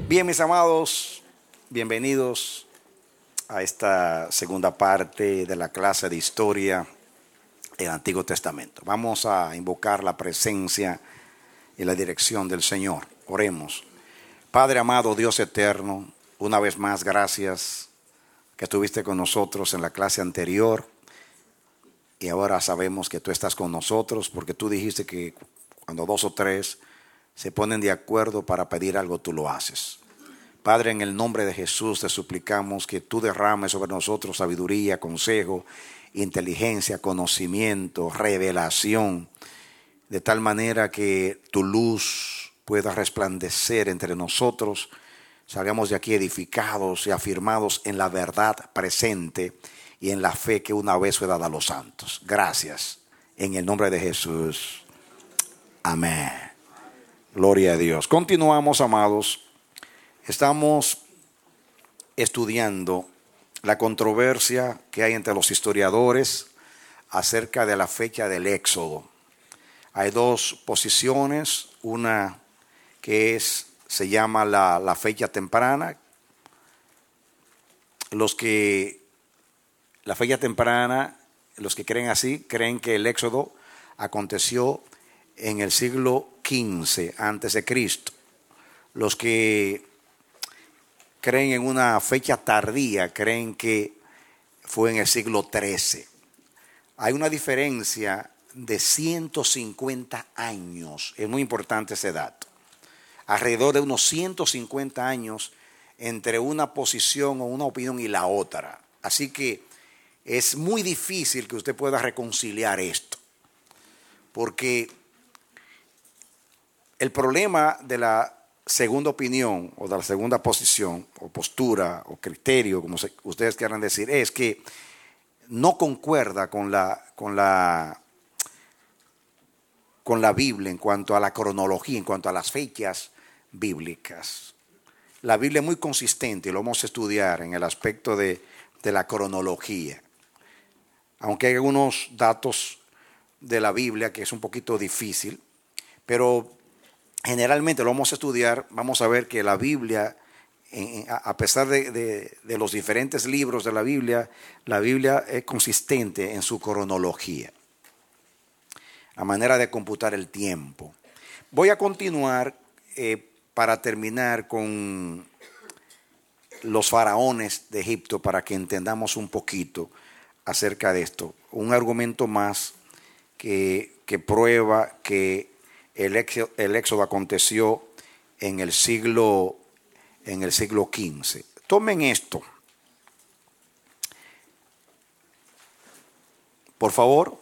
Bien, mis amados, bienvenidos a esta segunda parte de la clase de historia del Antiguo Testamento. Vamos a invocar la presencia y la dirección del Señor. Oremos. Padre amado, Dios eterno, una vez más gracias que estuviste con nosotros en la clase anterior y ahora sabemos que tú estás con nosotros porque tú dijiste que cuando dos o tres se ponen de acuerdo para pedir algo, tú lo haces. Padre, en el nombre de Jesús te suplicamos que tú derrames sobre nosotros sabiduría, consejo, inteligencia, conocimiento, revelación, de tal manera que tu luz pueda resplandecer entre nosotros, salgamos de aquí edificados y afirmados en la verdad presente y en la fe que una vez fue dada a los santos. Gracias, en el nombre de Jesús. Amén. Gloria a Dios. Continuamos, amados. Estamos estudiando la controversia que hay entre los historiadores acerca de la fecha del Éxodo. Hay dos posiciones, una que se llama la fecha temprana. Los que creen así, creen que el Éxodo aconteció en el siglo XV antes de Cristo. Los que creen en una fecha tardía creen que fue en el siglo XIII. Hay una diferencia de 150 años. Es muy importante ese dato. Alrededor de unos 150 años entre una posición o una opinión y la otra. Así que es muy difícil que usted pueda reconciliar esto. Porque el problema de la segunda opinión o de la segunda posición o postura o criterio, como ustedes quieran decir, es que no concuerda con la Biblia en cuanto a la cronología, en cuanto a las fechas bíblicas. La Biblia es muy consistente y lo vamos a estudiar en el aspecto de la cronología. Aunque hay algunos datos de la Biblia que es un poquito difícil, pero generalmente lo vamos a estudiar, vamos a ver que la Biblia, a pesar de los diferentes libros de la Biblia es consistente en su cronología, a manera de computar el tiempo. Voy a continuar para terminar con los faraones de Egipto para que entendamos un poquito acerca de esto. Un argumento más que prueba que el éxodo aconteció en el siglo XV. Tomen esto. Por favor,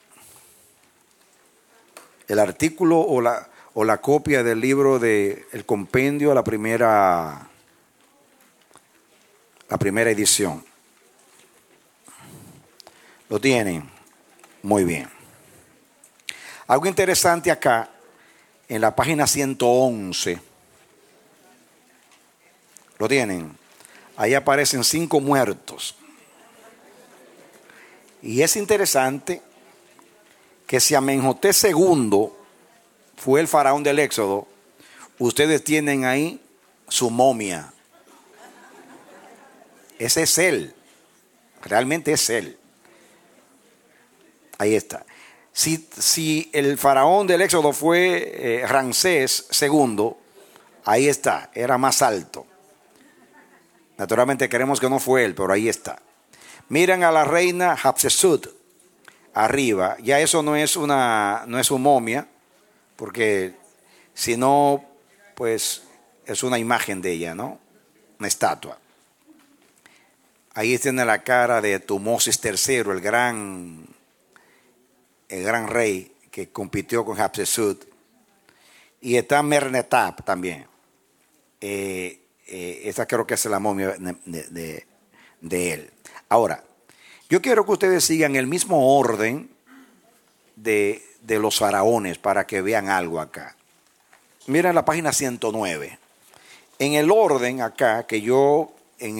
el artículo o la copia del libro del compendio, la primera edición. ¿Lo tienen? Muy bien. Algo interesante acá. En la página 111, ¿lo tienen? Ahí aparecen 5 muertos. Y es interesante que si Amenhotep II fue el faraón del Éxodo, ustedes tienen ahí su momia. Ese es él. Realmente es él. Ahí está. Si el faraón del Éxodo fue Ramsés II, ahí está, era más alto. Naturalmente queremos que no fue él, pero ahí está. Miren a la reina Hatshepsut arriba. Ya eso no es una momia, porque si no, pues es una imagen de ella, ¿no? Una estatua. Ahí tiene la cara de Tutmosis III, el gran rey que compitió con Hatshepsut, y está Merneptah también. Esta creo que es la momia de él. Ahora, yo quiero que ustedes sigan el mismo orden de los faraones para que vean algo acá. Miren la página 109. En el orden acá que yo en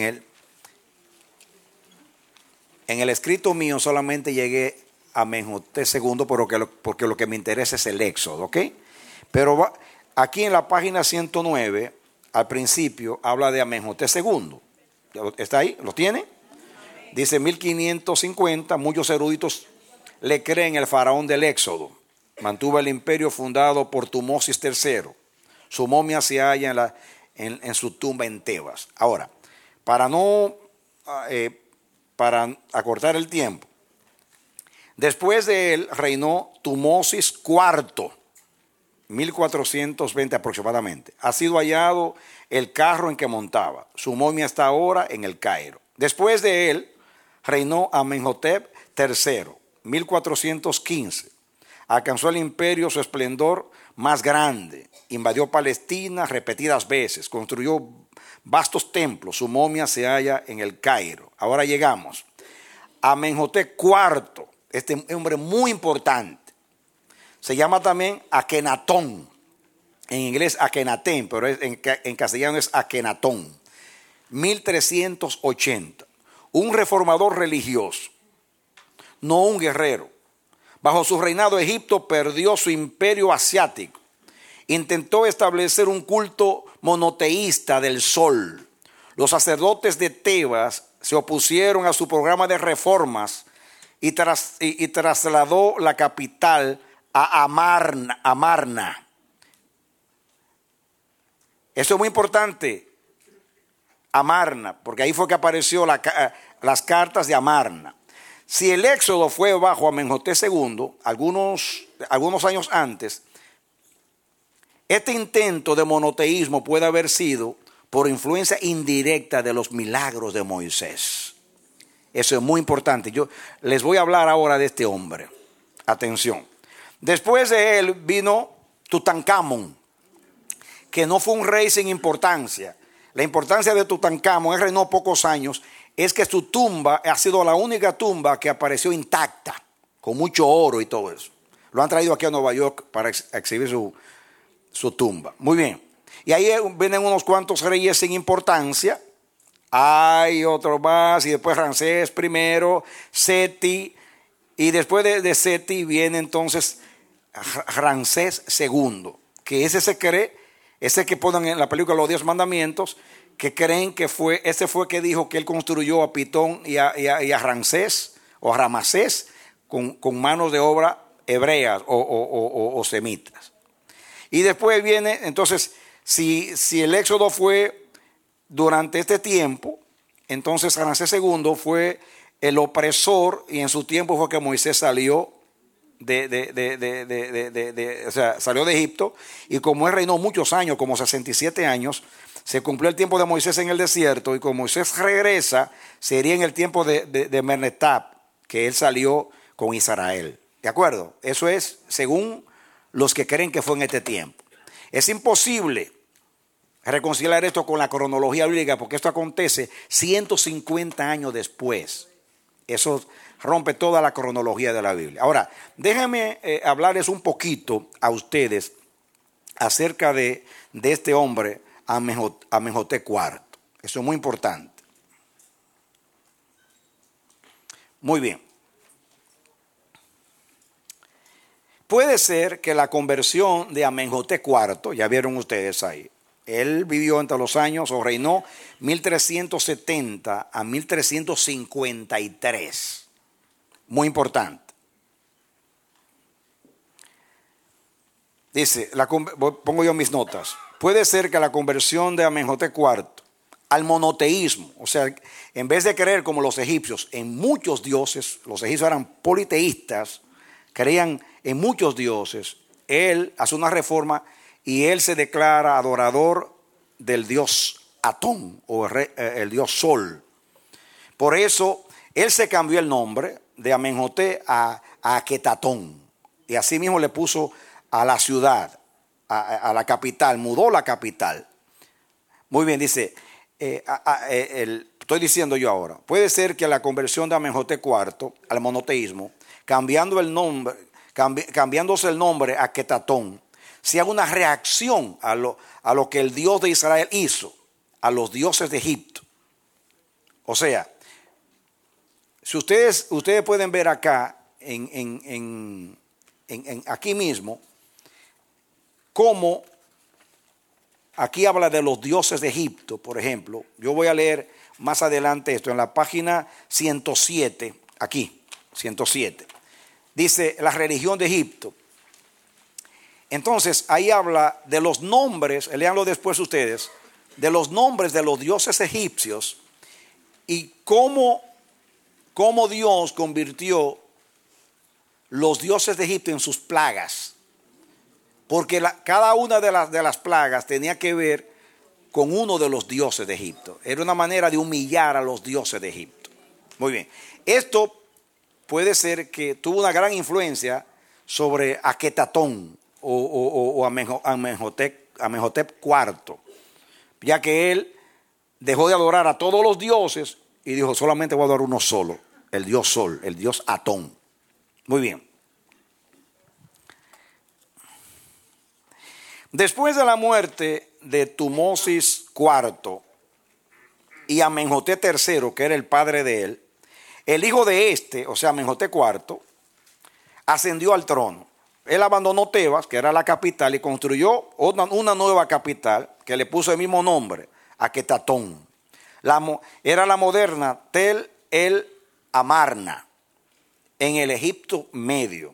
el escrito mío solamente llegué a Amenhotep II porque lo que me interesa es el Éxodo, ¿ok? Pero aquí en la página 109 al principio habla de Amenhotep II. ¿Está ahí? ¿Lo tiene? Dice 1550, muchos eruditos le creen el faraón del Éxodo. Mantuvo el imperio fundado por Tumosis III. Su momia se halla en su tumba en Tebas. Ahora, para acortar el tiempo, después de él reinó Tumosis IV, 1420 aproximadamente. Ha sido hallado el carro en que montaba. Su momia está ahora en el Cairo. Después de él reinó Amenhotep III, 1415. Alcanzó el imperio su esplendor más grande. Invadió Palestina repetidas veces. Construyó vastos templos. Su momia se halla en el Cairo. Ahora llegamos a Amenhotep IV. Este hombre muy importante. Se llama también Akenatón. En inglés Akenatén, pero en castellano es Akenatón. 1380. Un reformador religioso, no un guerrero. Bajo su reinado Egipto perdió su imperio asiático. Intentó establecer un culto monoteísta del sol. Los sacerdotes de Tebas se opusieron a su programa de reformas y trasladó la capital a Amarna. Eso es muy importante, Amarna, porque ahí fue que apareció las cartas de Amarna. Si el éxodo fue bajo Amenhotep II, algunos años antes, este intento de monoteísmo puede haber sido por influencia indirecta de los milagros de Moisés. Eso es muy importante. Yo les voy a hablar ahora de este hombre. Atención. Después de él vino Tutankamón, que no fue un rey sin importancia. La importancia de Tutankamón, él reinó pocos años, es que su tumba ha sido la única tumba que apareció intacta, con mucho oro y todo eso. Lo han traído aquí a Nueva York para exhibir su tumba. Muy bien. Y ahí vienen unos cuantos reyes sin importancia. Hay otro más, y después Ramsés I, Seti, y después de Seti viene entonces Ramsés II, que ese que ponen en la película Los 10 Mandamientos, que creen que ese fue que dijo que él construyó a Pitón y a Ramsés o a Ramasés con manos de obra hebreas o semitas. Y después viene, entonces, si el éxodo fue durante este tiempo, entonces Ramsés II fue el opresor, y en su tiempo fue que Moisés salió salió de Egipto, y como él reinó muchos años, como 67 años, se cumplió el tiempo de Moisés en el desierto, y como Moisés regresa, sería en el tiempo de Mernetab, que él salió con Israel. ¿De acuerdo? Eso es según los que creen que fue en este tiempo. Es imposible reconciliar esto con la cronología bíblica, porque esto acontece 150 años después. Eso rompe toda la cronología de la Biblia. Ahora, déjenme hablarles un poquito a ustedes acerca de este hombre, Amenhotep IV. Eso es muy importante. Muy bien. Puede ser que la conversión de Amenhotep IV, ya vieron ustedes ahí, él vivió entre los años, o reinó 1370 a 1353. Muy importante. Dice, pongo yo mis notas. Puede ser que la conversión de Amenhotep IV al monoteísmo, o sea, en vez de creer como los egipcios en muchos dioses, los egipcios eran politeístas, creían en muchos dioses, él hace una reforma y él se declara adorador del dios Atón, o el dios Sol. Por eso, él se cambió el nombre de Amenhotep a Aketatón, y así mismo le puso a la ciudad, a la capital, mudó la capital. Muy bien, dice, estoy diciendo yo ahora, puede ser que la conversión de Amenhotep IV al monoteísmo, cambiándose el nombre a Aketatón, sea una reacción a lo que el Dios de Israel hizo a los dioses de Egipto. O sea, si ustedes pueden ver acá, aquí mismo, cómo aquí habla de los dioses de Egipto, por ejemplo. Yo voy a leer más adelante esto en la página 107, aquí, 107. Dice la religión de Egipto. Entonces, ahí habla de los nombres, léanlo después ustedes, de los nombres de los dioses egipcios y cómo Dios convirtió los dioses de Egipto en sus plagas. Porque cada una de las plagas tenía que ver con uno de los dioses de Egipto. Era una manera de humillar a los dioses de Egipto. Muy bien. Esto puede ser que tuvo una gran influencia sobre Aketatón o Amenhotep IV, ya que él dejó de adorar a todos los dioses y dijo: solamente voy a adorar uno solo, el dios Sol, el dios Atón. Muy bien. Después de la muerte de Tumosis IV y Amenhotep III, que era el padre de él, el hijo de este, o sea, Amenhotep IV, ascendió al trono. Él abandonó Tebas, que era la capital, y construyó una nueva capital que le puso el mismo nombre, Aketatón. Era la moderna Tel el Amarna, en el Egipto Medio.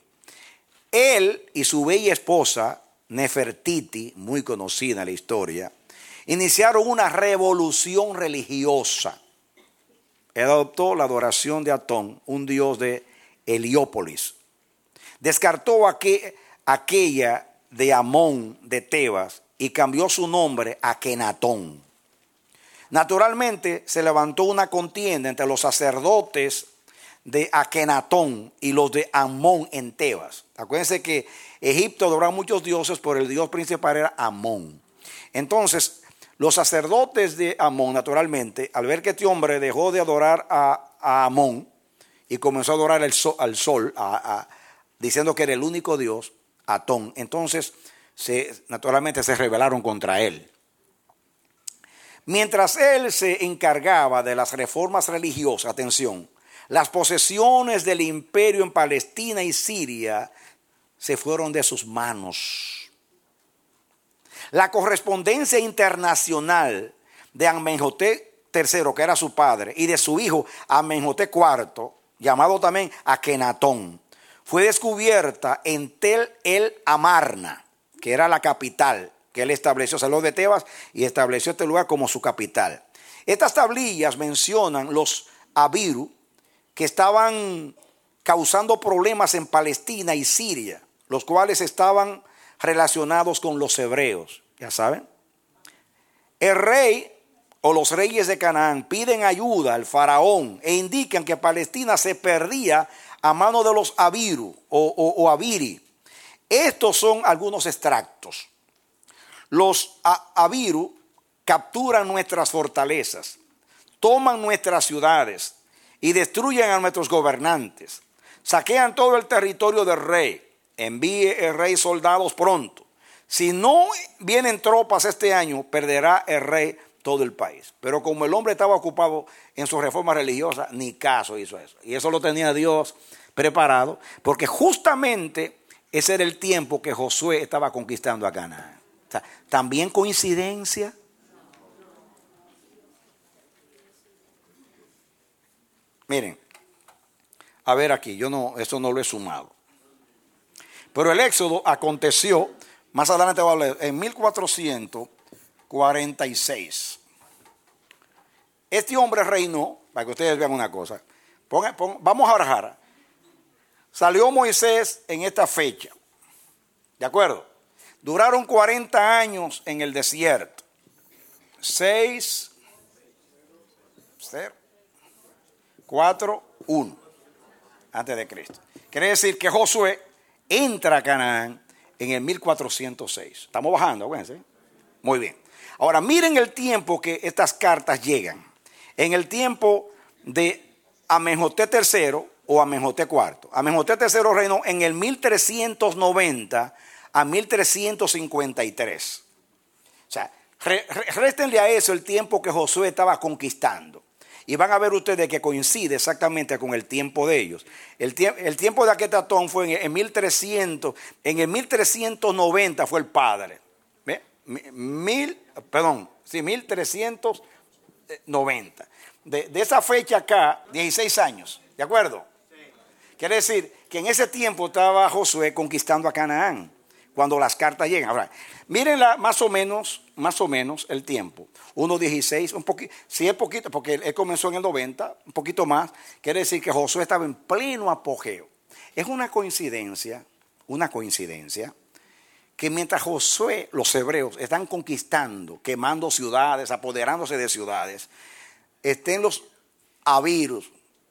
Él y su bella esposa, Nefertiti, muy conocida en la historia, iniciaron una revolución religiosa. Él adoptó la adoración de Atón, un dios de Heliópolis. Descartó aquella de Amón de Tebas y cambió su nombre a Akenatón. Naturalmente se levantó una contienda entre los sacerdotes de Akenatón y los de Amón en Tebas. Acuérdense que Egipto adoraba muchos dioses, pero el dios principal era Amón. Entonces, los sacerdotes de Amón, naturalmente, al ver que este hombre dejó de adorar a Amón y comenzó a adorar al sol, diciendo que era el único dios, Atón, entonces naturalmente se rebelaron contra él. Mientras él se encargaba de las reformas religiosas, atención, las posesiones del imperio en Palestina y Siria se fueron de sus manos. La correspondencia internacional de Amenhotep III, que era su padre, y de su hijo Amenhotep IV, llamado también Akenatón, fue descubierta en Tel el Amarna, que era la capital que él estableció, salió de Tebas y estableció este lugar como su capital. Estas tablillas mencionan los Abiru que estaban causando problemas en Palestina y Siria, los cuales estaban relacionados con los hebreos, ya saben. El rey o los reyes de Canaán piden ayuda al faraón e indican que Palestina se perdía a mano de los Abiru o Abiri. Estos son algunos extractos. Los Abiru capturan nuestras fortalezas, toman nuestras ciudades y destruyen a nuestros gobernantes. Saquean todo el territorio del rey. Envíe el rey soldados pronto. Si no vienen tropas este año, perderá el rey todo el país. Pero como el hombre estaba ocupado en su reforma religiosa, ni caso hizo eso. Y eso lo tenía Dios preparado, porque justamente ese era el tiempo que Josué estaba conquistando a Canaán. O sea, ¿también coincidencia? Miren, a ver aquí, esto no lo he sumado. Pero el éxodo aconteció, más adelante voy a hablar, en 1446. Este hombre reinó, para que ustedes vean una cosa. Vamos a barajar. Salió Moisés en esta fecha. ¿De acuerdo? Duraron 40 años en el desierto. 6, 0, 4, 1. Antes de Cristo. Quiere decir que Josué entra a Canaán en el 1406. Estamos bajando, acuérdense. Muy bien. Ahora miren el tiempo que estas cartas llegan. En el tiempo de Amenhotep III o Amenhotep IV. Amenhotep III reinó en el 1390 a 1353. O sea, réstenle a eso el tiempo que Josué estaba conquistando. Y van a ver ustedes que coincide exactamente con el tiempo de ellos. El tiempo de Aketatón fue en el 1300, en el 1390 fue el padre. ¿Ve? 1300 perdón, sí, 1390. De esa fecha acá, 16 años, ¿de acuerdo? Quiere decir que en ese tiempo estaba Josué conquistando a Canaán, cuando las cartas llegan. Ahora, miren más o menos el tiempo. 1:16, un poquito, si es poquito, porque él comenzó en el 90, un poquito más, quiere decir que Josué estaba en pleno apogeo. Es una coincidencia, que mientras Josué, los hebreos, están conquistando, quemando ciudades, apoderándose de ciudades, estén los abiros,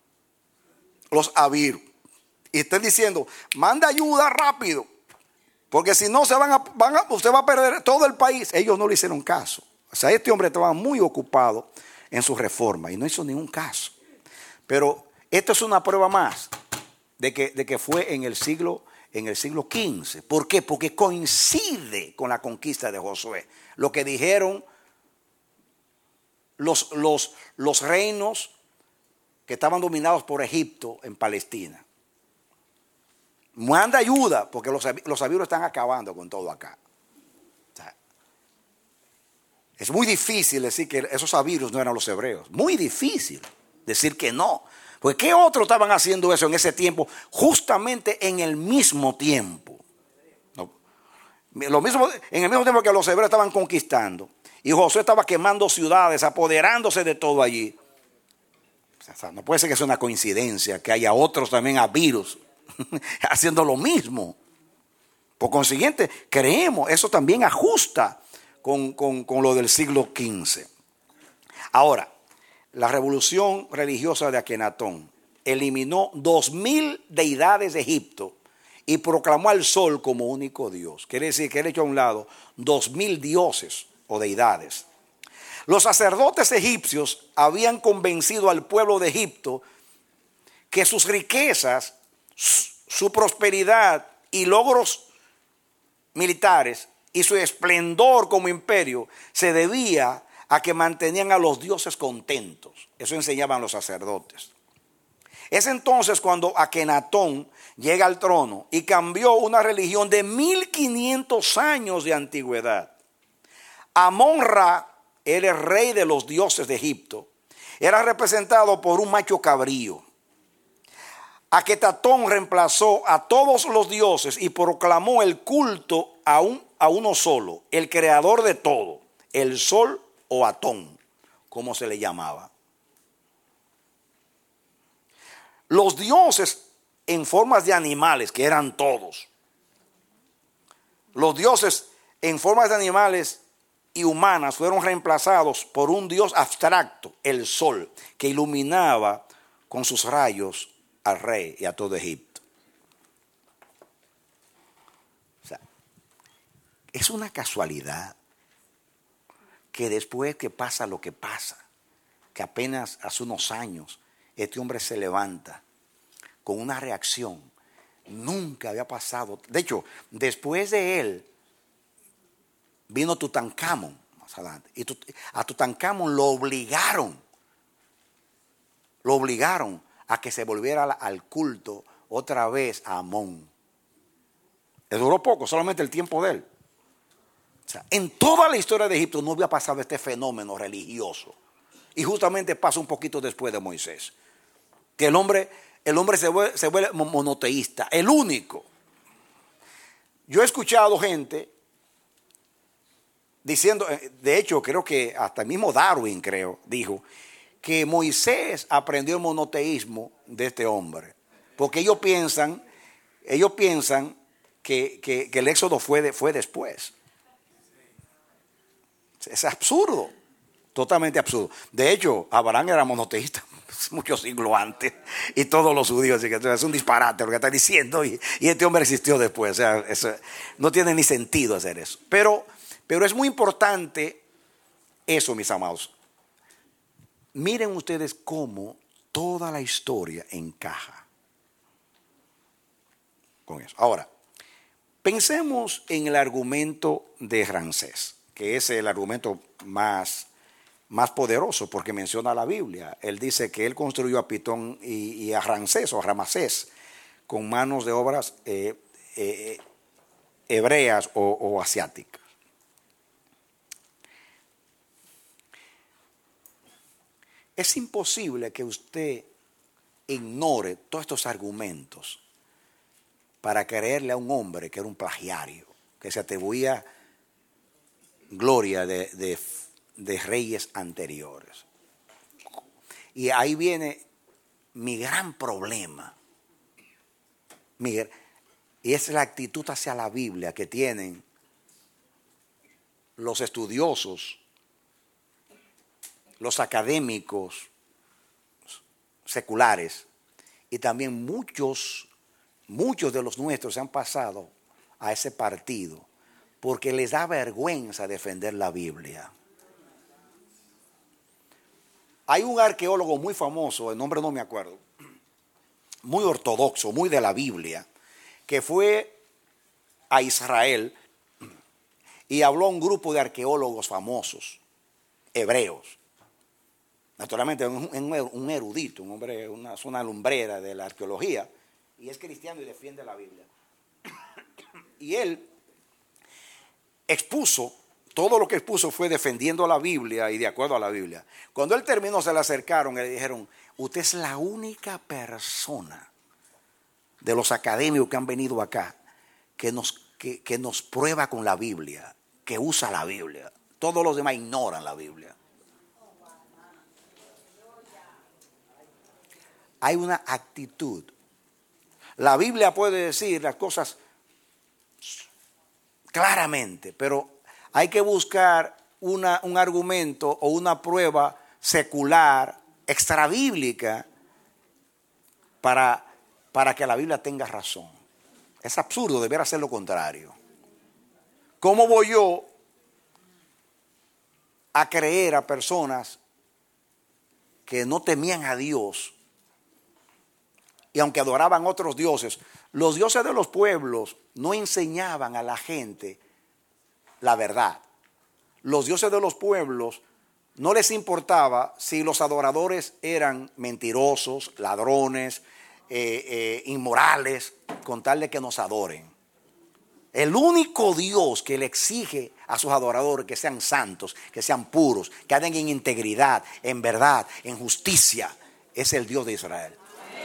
y estén diciendo, manda ayuda rápido, porque si no usted va a perder todo el país. Ellos no le hicieron caso. O sea, este hombre estaba muy ocupado en su reforma y no hizo ningún caso. Pero esto es una prueba más de que fue en el siglo XV. ¿Por qué? Porque coincide con la conquista de Josué. Lo que dijeron los reinos que estaban dominados por Egipto en Palestina. Manda ayuda, porque los abiros están acabando con todo acá. O sea, es muy difícil decir que esos abiros no eran los hebreos. Muy difícil decir que no. Porque ¿qué otros estaban haciendo eso en ese tiempo? Justamente en el mismo tiempo. ¿No? En el mismo tiempo que los hebreos estaban conquistando. Y Josué estaba quemando ciudades, apoderándose de todo allí. O sea, no puede ser que sea una coincidencia que haya otros también abiros haciendo lo mismo. Por consiguiente, creemos, eso también ajusta con lo del siglo XV. Ahora, la revolución religiosa de Akenatón eliminó 2000 deidades de Egipto y proclamó al sol como único Dios. Quiere decir que él echó a un lado 2000 dioses o deidades. Los sacerdotes egipcios habían convencido al pueblo de Egipto que sus riquezas, su prosperidad y logros militares y su esplendor como imperio se debía a que mantenían a los dioses contentos. Eso enseñaban los sacerdotes. Es entonces cuando Akenatón llega al trono y cambió una religión de 1500 años de antigüedad. Amon-Ra era el rey de los dioses de Egipto. Era representado por un macho cabrío. Akenatón reemplazó a todos los dioses y proclamó el culto a uno solo, el creador de todo, el sol o Atón, como se le llamaba. Los dioses en formas de animales, que eran todos. Los dioses en formas de animales y humanas fueron reemplazados por un dios abstracto, el sol, que iluminaba con sus rayos al rey y a todo Egipto. O sea, es una casualidad que después que pasa lo que pasa, que apenas hace unos años este hombre se levanta con una reacción, nunca había pasado. De hecho, después de él vino Tutankamón más adelante, y a Tutankamón lo obligaron a que se volviera al culto otra vez a Amón. Le duró poco, solamente el tiempo de él. O sea, en toda la historia de Egipto no había pasado este fenómeno religioso. Y justamente pasa un poquito después de Moisés. Que el hombre se vuelve monoteísta, el único. Yo he escuchado gente diciendo, de hecho creo que hasta el mismo Darwin dijo, que Moisés aprendió el monoteísmo de este hombre. Porque ellos piensan que el éxodo fue después. Es absurdo, totalmente absurdo. De hecho, Abraham era monoteísta muchos siglos antes, y todos los judíos, así que es un disparate lo que está diciendo, y este hombre existió después. O sea, eso no tiene ni sentido hacer eso. Pero es muy importante eso, mis amados. Miren ustedes cómo toda la historia encaja con eso. Ahora, pensemos en el argumento de Ramsés, que es el argumento más poderoso porque menciona la Biblia. Él dice que él construyó a Pitón y a Ramsés o a Ramasés con manos de obras hebreas o asiáticas. Es imposible que usted ignore todos estos argumentos para creerle a un hombre que era un plagiario, que se atribuía gloria de reyes anteriores. Y ahí viene mi gran problema. Y es la actitud hacia la Biblia que tienen los estudiosos, los académicos seculares, y también muchos de los nuestros se han pasado a ese partido porque les da vergüenza defender la Biblia. Hay un arqueólogo muy famoso, el nombre no me acuerdo, muy ortodoxo, muy de la Biblia, que fue a Israel y habló a un grupo de arqueólogos famosos, hebreos. Naturalmente un erudito, un hombre, una lumbrera de la arqueología, y es cristiano y defiende la Biblia. Y él expuso, todo lo que expuso fue defendiendo la Biblia y de acuerdo a la Biblia. Cuando él terminó, se le acercaron y le dijeron: usted es la única persona de los académicos que han venido acá que nos prueba con la Biblia, que usa la Biblia. Todos los demás ignoran la Biblia. Hay una actitud. La Biblia puede decir las cosas claramente, pero hay que buscar un argumento o una prueba secular, extrabíblica, para que la Biblia tenga razón. Es absurdo, deber hacer lo contrario. ¿Cómo voy yo a creer a personas que no temían a Dios y aunque adoraban otros dioses? Los dioses de los pueblos no enseñaban a la gente la verdad. Los dioses de los pueblos no les importaba si los adoradores eran mentirosos, ladrones, inmorales, con tal de que nos adoren. El único Dios que le exige a sus adoradores que sean santos, que sean puros, que anden en integridad, en verdad, en justicia, es el Dios de Israel.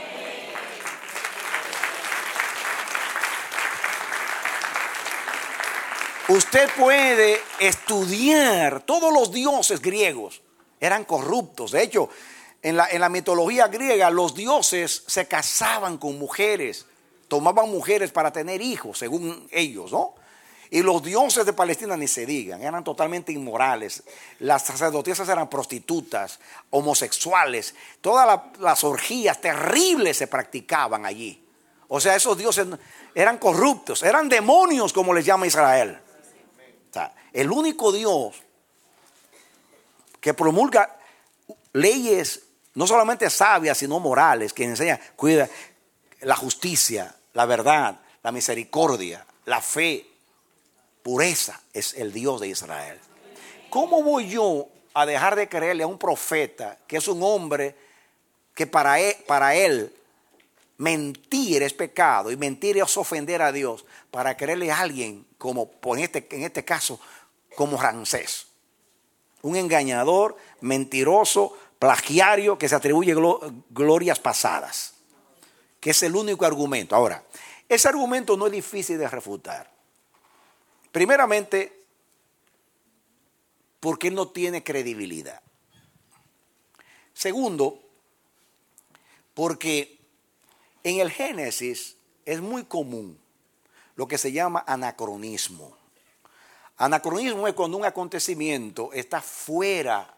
Usted puede estudiar todos los dioses griegos, eran corruptos. De hecho, en la mitología griega, los dioses se casaban con mujeres, tomaban mujeres para tener hijos, según ellos, ¿no? Y los dioses de Palestina ni se digan, eran totalmente inmorales. Las sacerdotisas eran prostitutas, homosexuales, todas las orgías terribles se practicaban allí. O sea, esos dioses eran corruptos, eran demonios, como les llama Israel. O sea, el único Dios que promulga leyes no solamente sabias, sino morales, que enseña, cuida la justicia, la verdad, la misericordia, la fe, pureza, es el Dios de Israel. ¿Cómo voy yo a dejar de creerle a un profeta que es un hombre que para él mentir es pecado y mentir es ofender a Dios, para creerle a alguien como en este caso como Ramsés, un engañador, mentiroso, plagiario que se atribuye glorias pasadas, que es el único argumento? Ahora, ese argumento no es difícil de refutar. Primeramente, porque él no tiene credibilidad. Segundo, porque en el Génesis es muy común lo que se llama anacronismo. Anacronismo es cuando un acontecimiento está fuera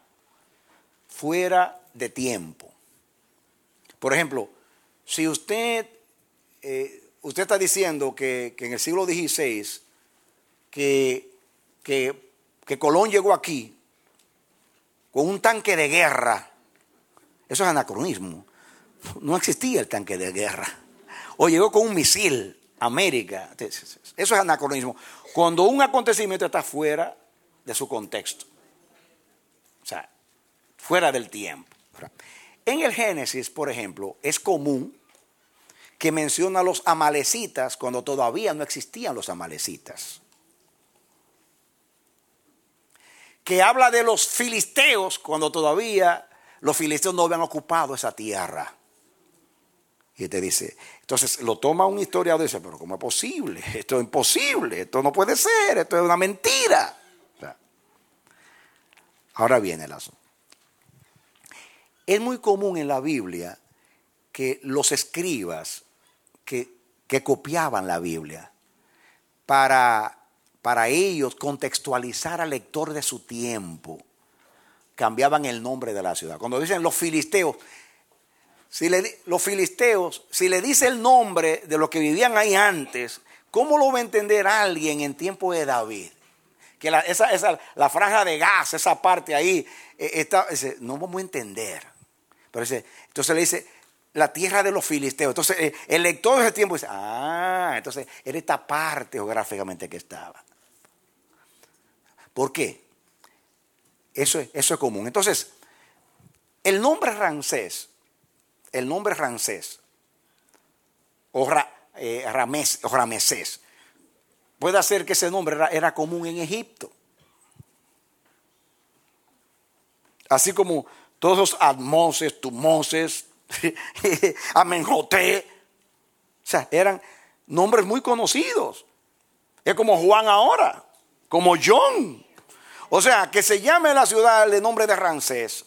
de tiempo. Por ejemplo, si usted está diciendo que en el siglo XVI que Colón llegó aquí con un tanque de guerra, eso es anacronismo. No existía el tanque de guerra. O llegó con un misil a América. Eso es anacronismo. Cuando un acontecimiento está fuera de su contexto. O sea, fuera del tiempo. En el Génesis, por ejemplo, es común que menciona a los amalecitas cuando todavía no existían los amalecitas. Que habla de los filisteos cuando todavía los filisteos no habían ocupado esa tierra. Y te dice, entonces lo toma un historiador y dice, pero ¿cómo es posible? Esto es imposible, esto no puede ser, esto es una mentira. O sea, ahora viene el asunto. Es muy común en la Biblia que los escribas que copiaban la Biblia para ellos contextualizar al lector de su tiempo, cambiaban el nombre de la ciudad. Cuando dicen los filisteos, si le dice el nombre de los que vivían ahí antes, ¿cómo lo va a entender alguien en tiempo de David? Que la franja de gas, esa parte ahí, no vamos a entender. Pero entonces le dice, la tierra de los filisteos. Entonces el lector de ese tiempo dice, entonces era esta parte geográficamente que estaba. ¿Por qué? Eso es común. Entonces, el nombre Ramsés o Ramesés, puede ser que ese nombre era común en Egipto. Así como todos los Admoses, Tumoses, Amenhotep, o sea, eran nombres muy conocidos. Es como Juan ahora, como John. O sea, que se llame la ciudad el nombre de Ramsés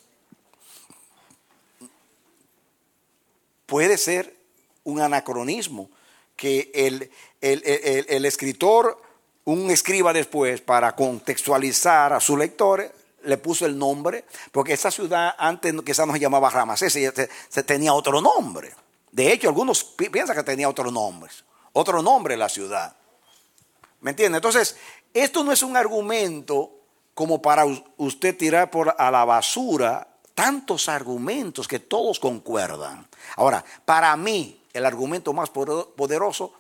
puede ser un anacronismo que el escritor, un escriba después, para contextualizar a sus lectores, le puso el nombre, porque esa ciudad antes quizás no se llamaba Ramsés, se tenía otro nombre. De hecho, algunos piensan que tenía otro nombre la ciudad. ¿Me entiende? Entonces, esto no es un argumento como para usted tirar a la basura tantos argumentos que todos concuerdan. Ahora, para mí, el argumento más poderoso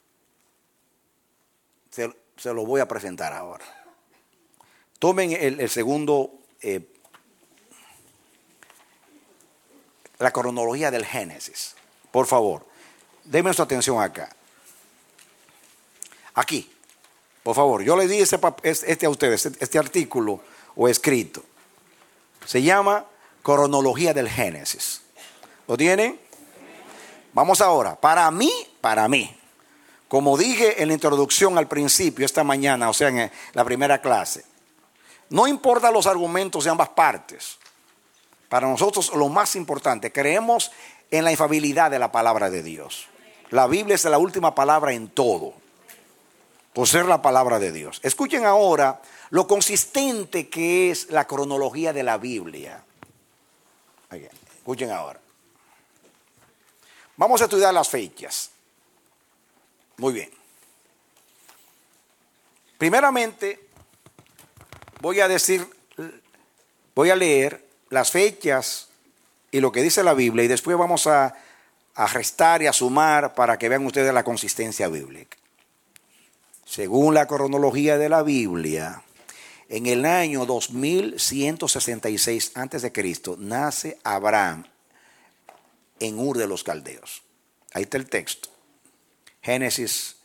se lo voy a presentar ahora. Tomen el segundo, la cronología del Génesis. Por favor, denme su atención acá. Aquí, por favor, yo le di a ustedes, este artículo o escrito. Se llama Cronología del Génesis. ¿Lo tienen? Vamos ahora. Para mí, como dije en la introducción al principio esta mañana, o sea, en la primera clase, no importa los argumentos de ambas partes. Para nosotros lo más importante, creemos en la infalibilidad de la palabra de Dios. La Biblia es la última palabra en todo, por ser la palabra de Dios. Escuchen ahora lo consistente que es la cronología de la Biblia. Escuchen ahora. Vamos a estudiar las fechas. Muy bien. Primeramente, voy a leer las fechas y lo que dice la Biblia, y después vamos a restar y a sumar para que vean ustedes la consistencia bíblica. Según la cronología de la Biblia, en el año 2166 a.C. nace Abraham en Ur de los Caldeos. Ahí está el texto. Génesis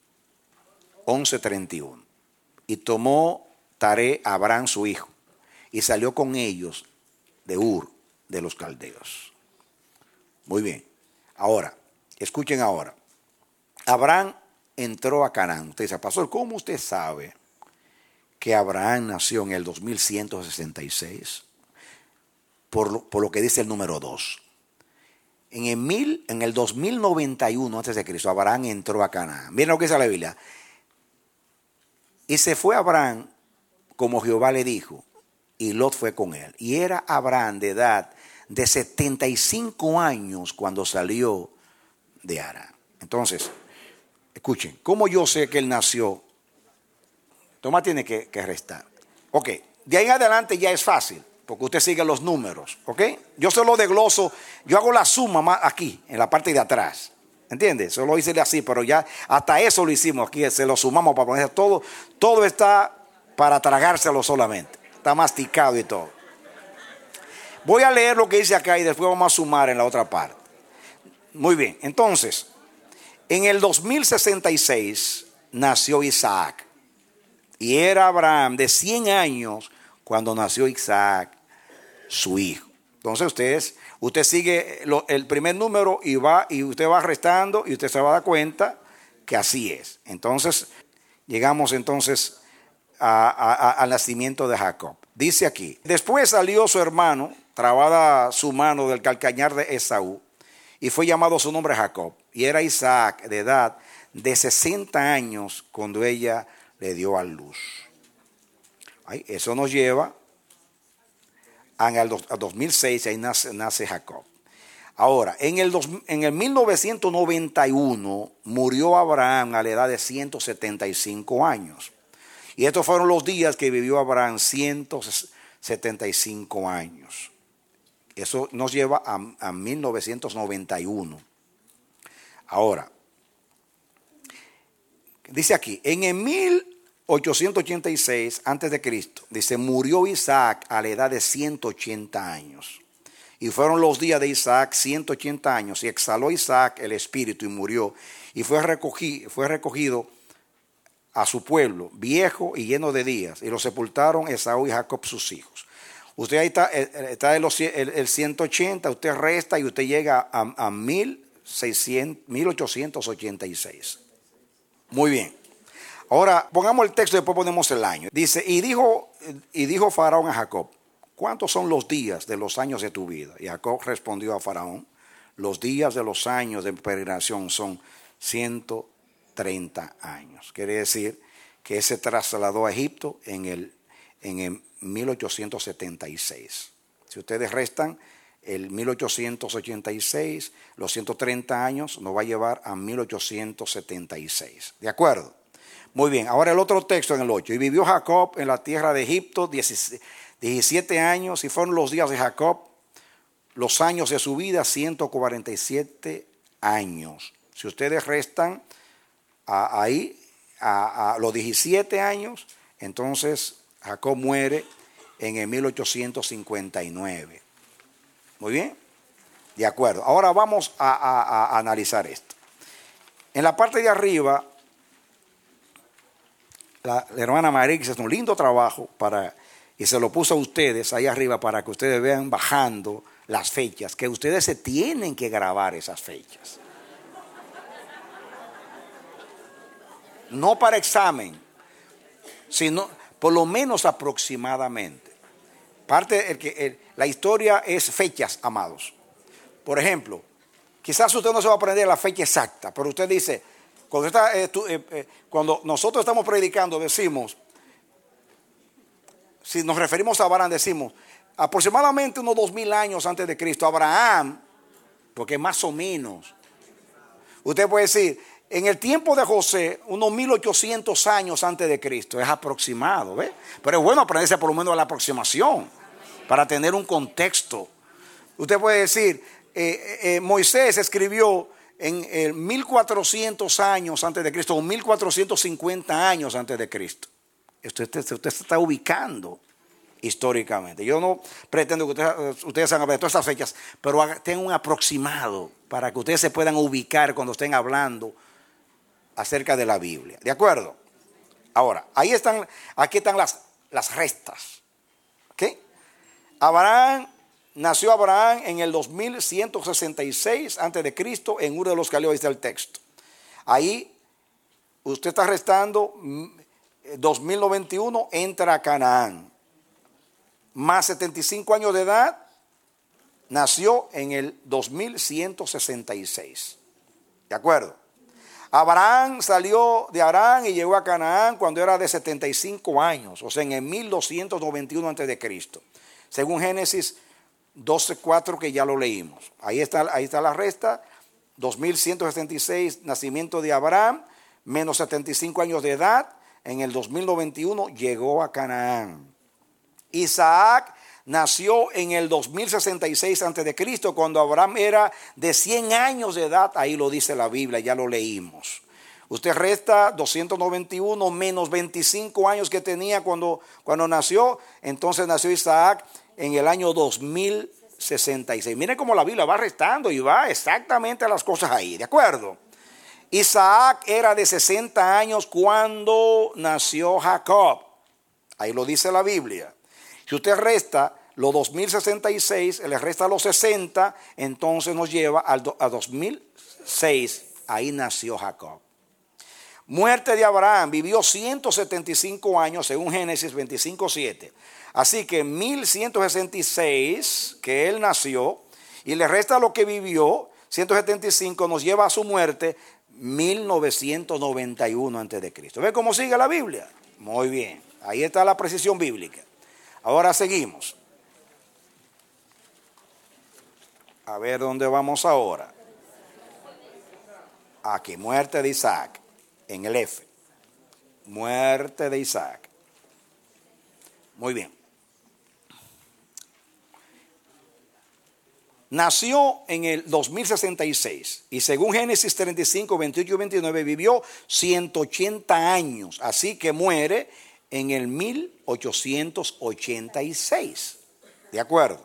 11:31. Y tomó Taré a Abraham su hijo y salió con ellos de Ur de los Caldeos. Muy bien. Ahora, escuchen ahora. Abraham entró a Canaán. Usted dice, pastor, ¿cómo usted sabe que Abraham nació en el 2166? Por lo que dice el número 2. En el 2091 a.C., Abraham entró a Canaán. Miren lo que dice la Biblia. Y se fue Abraham como Jehová le dijo, y Lot fue con él. Y era Abraham de edad de 75 años cuando salió de Harán. Entonces, escuchen, ¿cómo yo sé que él nació? Tomás tiene que restar. Ok, de ahí en adelante ya es fácil, porque usted sigue los números, ¿ok? Yo solo desgloso, yo hago la suma más aquí, en la parte de atrás. ¿Entiendes? Solo hice así, pero ya hasta eso lo hicimos aquí, se lo sumamos para poner todo está para tragárselo solamente. Está masticado y todo. Voy a leer lo que dice acá y después vamos a sumar en la otra parte. Muy bien, entonces, en el 2066 nació Isaac. Y era Abraham de 100 años cuando nació Isaac, su hijo. Entonces usted sigue el primer número y usted va restando y usted se va a dar cuenta que así es. Entonces llegamos entonces al nacimiento de Jacob. Dice aquí: después salió su hermano, trabada su mano del calcañar de Esaú, y fue llamado su nombre Jacob. Y era Isaac de edad de 60 años cuando ella le dio a luz. Eso nos lleva al 2006, ahí nace Jacob. Ahora, en el 1991 murió Abraham a la edad de 175 años. Y estos fueron los días que vivió Abraham, 175 años. Eso nos lleva a 1991. Ahora, dice aquí, en el 1886 antes de Cristo, dice, murió Isaac a la edad de 180 años. Y fueron los días de Isaac 180 años, y exhaló Isaac el espíritu y murió, y fue recogido a su pueblo, viejo y lleno de días, y lo sepultaron Esaú y Jacob sus hijos. Usted ahí está el 180, usted resta y usted llega a 1886. Muy bien. Ahora pongamos el texto y después ponemos el año. Dice, y dijo Faraón a Jacob: ¿cuántos son los días de los años de tu vida? Y Jacob respondió a Faraón: los días de los años de peregrinación son 130 años. Quiere decir que él se trasladó a Egipto en el 1876. Si ustedes restan el 1886, los 130 años nos va a llevar a 1876. ¿De acuerdo? Muy bien, ahora el otro texto en el 8. Y vivió Jacob en la tierra de Egipto 17 años, y fueron los días de Jacob, los años de su vida, 147 años. Si ustedes restan ahí a los 17 años, entonces Jacob muere en el 1859. Muy bien, de acuerdo. Ahora vamos a analizar esto. En la parte de arriba, la hermana María hizo un lindo trabajo y se lo puso a ustedes ahí arriba para que ustedes vean bajando las fechas, que ustedes se tienen que grabar esas fechas. No para examen, sino por lo menos aproximadamente. La historia es fechas, amados. Por ejemplo, quizás usted no se va a aprender la fecha exacta, pero usted dice, cuando nosotros estamos predicando, decimos, si nos referimos a Abraham, decimos, aproximadamente unos 2000 años antes de Cristo, Abraham, porque más o menos. Usted puede decir, en el tiempo de José, unos 1800 años antes de Cristo, es aproximado, ¿ve? Pero es bueno aprenderse por lo menos a la aproximación, para tener un contexto. Usted puede decir, Moisés escribió en 1400 años antes de Cristo, o 1450 años antes de Cristo. Usted se está ubicando históricamente. Yo no pretendo que ustedes sean de todas estas fechas, pero tengan un aproximado para que ustedes se puedan ubicar cuando estén hablando acerca de la Biblia. ¿De acuerdo? Ahora, aquí están las restas. ¿Ok? Nació Abraham en el 2166 antes de Cristo en Ur de los Caldeos, dice el texto. Ahí usted está restando 2091, entra a Canaán. Más 75 años de edad, nació en el 2166. ¿De acuerdo? Abraham salió de Harán y llegó a Canaán cuando era de 75 años, o sea, en el 1291 antes de Cristo. Según Génesis 12:4, que ya lo leímos. Ahí está la resta, 2166, nacimiento de Abraham, menos 75 años de edad, en el 2091 llegó a Canaán. Isaac nació en el 2066 antes de Cristo, cuando Abraham era de 100 años de edad, ahí lo dice la Biblia, ya lo leímos. Usted resta 291 menos 25 años que tenía cuando nació, entonces nació Isaac en el año 2066. Miren cómo la Biblia va restando y va exactamente a las cosas ahí, ¿de acuerdo? Isaac era de 60 años cuando nació Jacob. Ahí lo dice la Biblia. Si usted resta los 2066, le resta los 60, entonces nos lleva a 2006. Ahí nació Jacob. Muerte de Abraham, vivió 175 años según Génesis 25:7. Así que 1166 que él nació y le resta lo que vivió, 175, nos lleva a su muerte 1991 antes de Cristo. ¿Ve cómo sigue la Biblia? Muy bien, ahí está la precisión bíblica. Ahora seguimos. A ver dónde vamos ahora. Aquí, muerte de Isaac, en el F. Muerte de Isaac. Muy bien. Nació en el 2066 y según Génesis 35, 28 y 29 vivió 180 años. Así que muere en el 1886. ¿De acuerdo?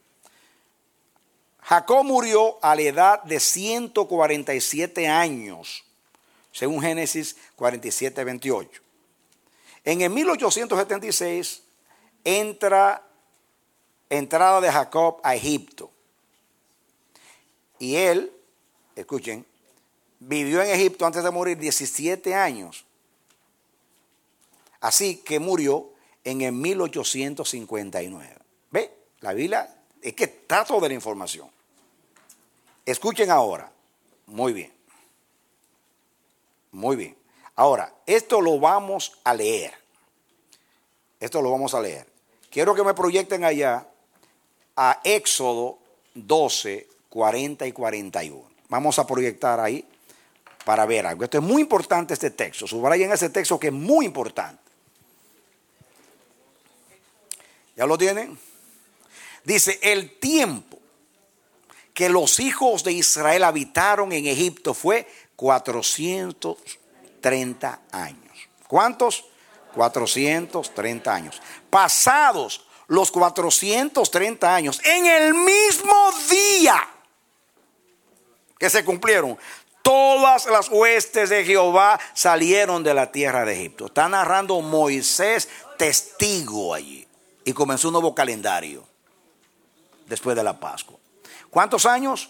Jacob murió a la edad de 147 años, según Génesis 47, 28. En el 1876 entrada de Jacob a Egipto. Y él, escuchen, vivió en Egipto antes de morir 17 años. Así que murió en el 1859. ¿Ve? La Biblia es que está toda la información. Escuchen ahora. Muy bien. Muy bien. Ahora, esto lo vamos a leer. Esto lo vamos a leer. Quiero que me proyecten allá a Éxodo 12, 40 y 41. Vamos a proyectar ahí para ver algo. Esto es muy importante, este texto. Subrayen ese texto que es muy importante. ¿Ya lo tienen? Dice, el tiempo que los hijos de Israel habitaron en Egipto fue 430 años. ¿Cuántos? 430 años. Pasados los 430 años, en el mismo día que se cumplieron, todas las huestes de Jehová salieron de la tierra de Egipto. Está narrando Moisés, testigo allí. Y comenzó un nuevo calendario después de la Pascua. ¿Cuántos años?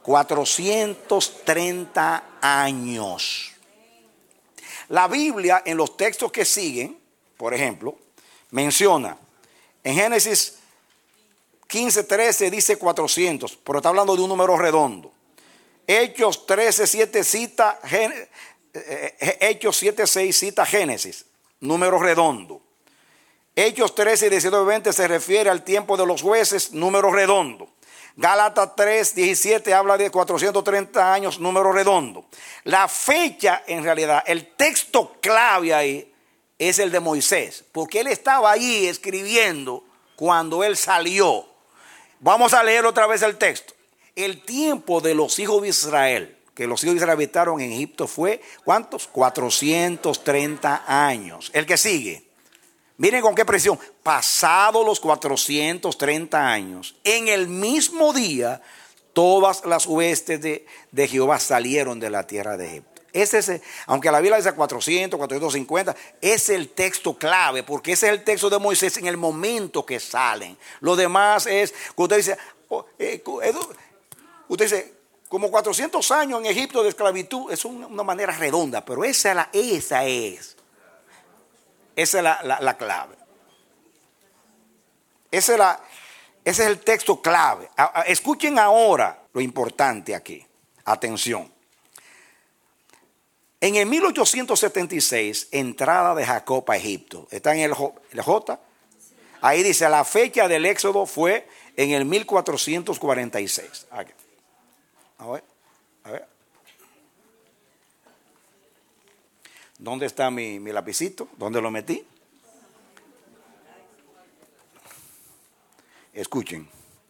430 años. La Biblia en los textos que siguen, por ejemplo, menciona en Génesis 15:13 dice 400, pero está hablando de un número redondo. Hechos 13:7 cita Hechos 7:6 cita Génesis, número redondo. Hechos 13 y 19:20 se refiere al tiempo de los jueces, número redondo. Gálatas 3:17 habla de 430 años, número redondo. La fecha, en realidad, el texto clave ahí es el de Moisés, porque él estaba ahí escribiendo cuando él salió. Vamos a leer otra vez el texto. El tiempo de los hijos de Israel, que los hijos de Israel habitaron en Egipto fue, ¿cuántos? 430 años. El que sigue. Miren con qué presión. Pasados los 430 años, en el mismo día, todas las huestes de Jehová salieron de la tierra de Egipto. Aunque la Biblia dice 400, 450, es el texto clave, porque ese es el texto de Moisés en el momento que salen. Lo demás es, usted dice, como 400 años en Egipto de esclavitud, es una manera redonda, pero esa es la clave. Ese es el texto clave. Escuchen ahora lo importante aquí. Atención. En el 1876, entrada de Jacob a Egipto. ¿Está en el J? Ahí dice, la fecha del éxodo fue en el 1446. Aquí. A ver. ¿Dónde está mi lapicito? ¿Dónde lo metí? Escuchen.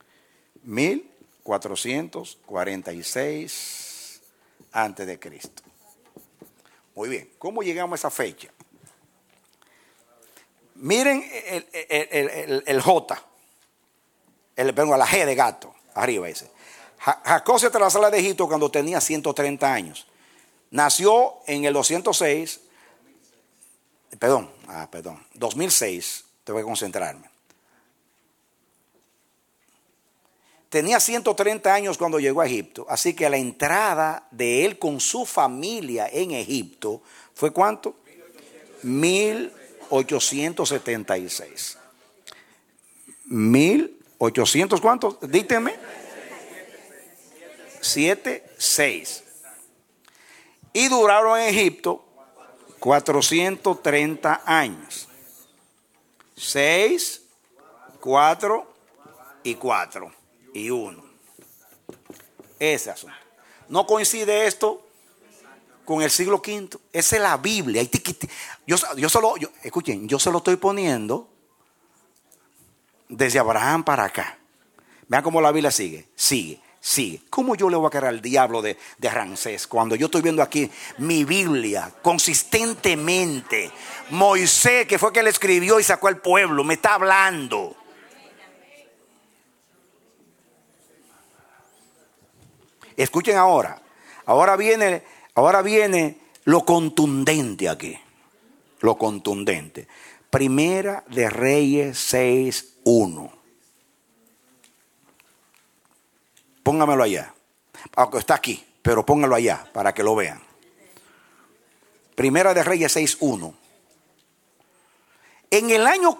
1446 antes de Cristo. Muy bien. ¿Cómo llegamos a esa fecha? Miren el J. Perdón, la G de gato. Arriba ese. Jacob se trasladó de Egipto cuando tenía 130 años. Nació en el 206. Perdón, 2006. Tengo que concentrarme. tenía 130 años cuando llegó a Egipto. Así que la entrada de él con su familia en Egipto fue ¿cuánto? 1876. 1800, ¿cuántos? Dígame. 76. Y duraron en Egipto 430 años. 6, 4 y 4 y 1. Ese asunto. ¿No coincide esto con el siglo V? Esa es la Biblia. Escuchen, yo se lo estoy poniendo desde Abraham para acá. Vean cómo la Biblia sigue. ¿Cómo yo le voy a creer al diablo de Ramsés cuando yo estoy viendo aquí mi Biblia consistentemente? Moisés, que fue que le escribió y sacó al pueblo, me está hablando. Escuchen ahora. Ahora viene lo contundente aquí. Lo contundente. Primera de Reyes 6:1. Póngamelo allá. Aunque está aquí, pero póngalo allá para que lo vean. Primera de Reyes 6:1. En el año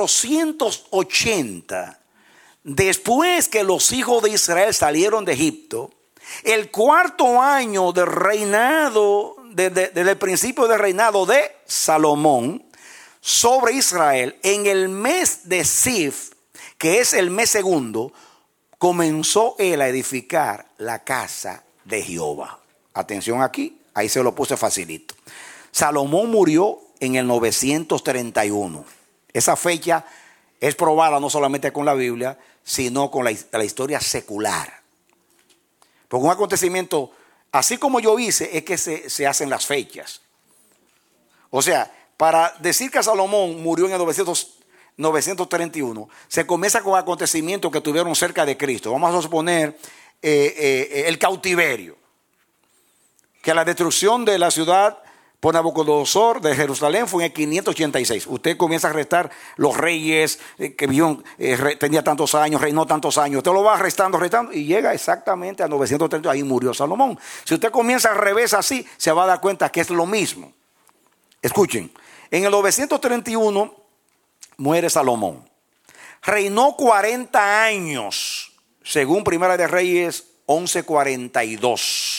480, después que los hijos de Israel salieron de Egipto, el cuarto año del reinado, desde el principio del reinado de Salomón sobre Israel, en el mes de Sif, que es el mes segundo, comenzó él a edificar la casa de Jehová. Atención aquí, ahí se lo puse facilito. Salomón murió en el 931. Esa fecha es probada no solamente con la Biblia, sino con la historia secular. Porque un acontecimiento, así como yo hice, es que se hacen las fechas. O sea, para decir que Salomón murió en el 931, se comienza con acontecimientos que tuvieron cerca de Cristo. Vamos a suponer el cautiverio, que la destrucción de la ciudad por Nabucodonosor de Jerusalén fue en el 586. Usted comienza a restar los reyes que vio, tenía tantos años, reinó tantos años. Usted lo va restando y llega exactamente a 930. Ahí murió Salomón. Si usted comienza al revés así, se va a dar cuenta que es lo mismo. Escuchen, en el 931 muere Salomón. Reinó 40 años, según Primera de Reyes 11:42.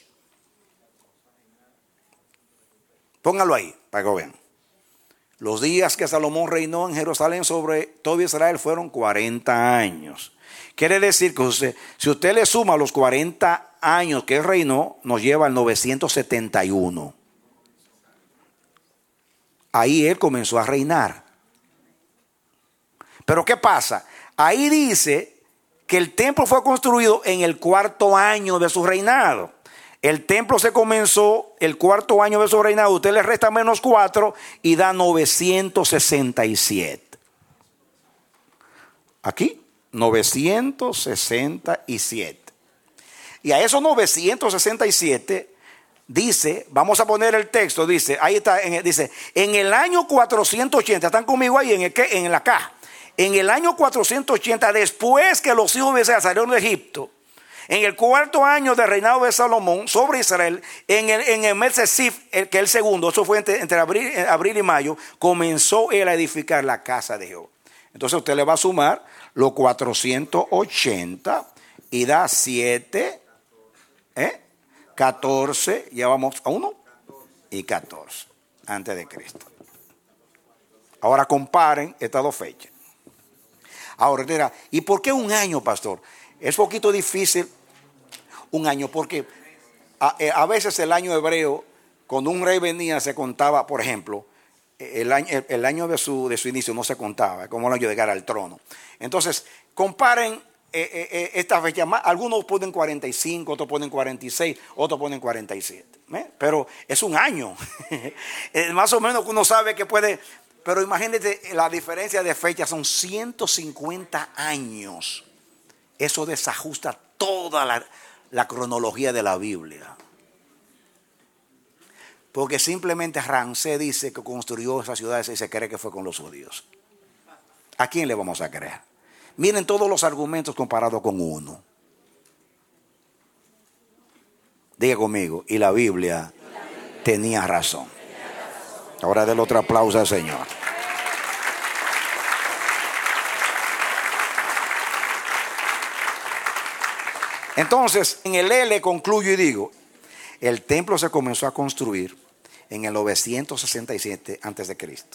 Póngalo ahí para que lo vean. Los días que Salomón reinó en Jerusalén sobre todo Israel fueron 40 años. Quiere decir que si usted le suma los 40 años que él reinó, nos lleva al 971. Ahí él comenzó a reinar. Pero ¿qué pasa? Ahí dice que el templo fue construido en el cuarto año de su reinado. El templo se comenzó el cuarto año de su reinado. Usted le resta menos 4 y da 967. Aquí, 967. Y a esos 967 dice, vamos a poner el texto, dice, ahí está, dice, en el año 480, ¿están conmigo ahí en la caja? En el año 480, después que los hijos de Israel salieron de Egipto, en el cuarto año del reinado de Salomón sobre Israel, en el mes de Sif, que es el segundo, eso fue entre abril y mayo, comenzó él a edificar la casa de Jehová. Entonces usted le va a sumar los 480 y da 7, 14, ya vamos a 1 y 14 antes de Cristo. Ahora comparen estas dos fechas. Ahora, dirá, ¿y por qué un año, pastor? Es poquito difícil un año, porque a veces el año hebreo, cuando un rey venía, se contaba, por ejemplo, el año de su inicio no se contaba, como el año de llegar al trono. Entonces, comparen esta fecha. Algunos ponen 45, otros ponen 46, otros ponen 47. Pero es un año. Más o menos uno sabe que puede. Pero imagínate, la diferencia de fecha son 150 años. Eso desajusta toda la cronología de la Biblia. Porque simplemente Ramsés dice que construyó esa ciudad y se cree que fue con los judíos. ¿A quién le vamos a creer? Miren todos los argumentos comparados con uno. Diga conmigo, y la Biblia tenía razón. Ahora denle otro aplauso al Señor. Entonces, en el L concluyo y digo, el templo se comenzó a construir en el 967 a.C.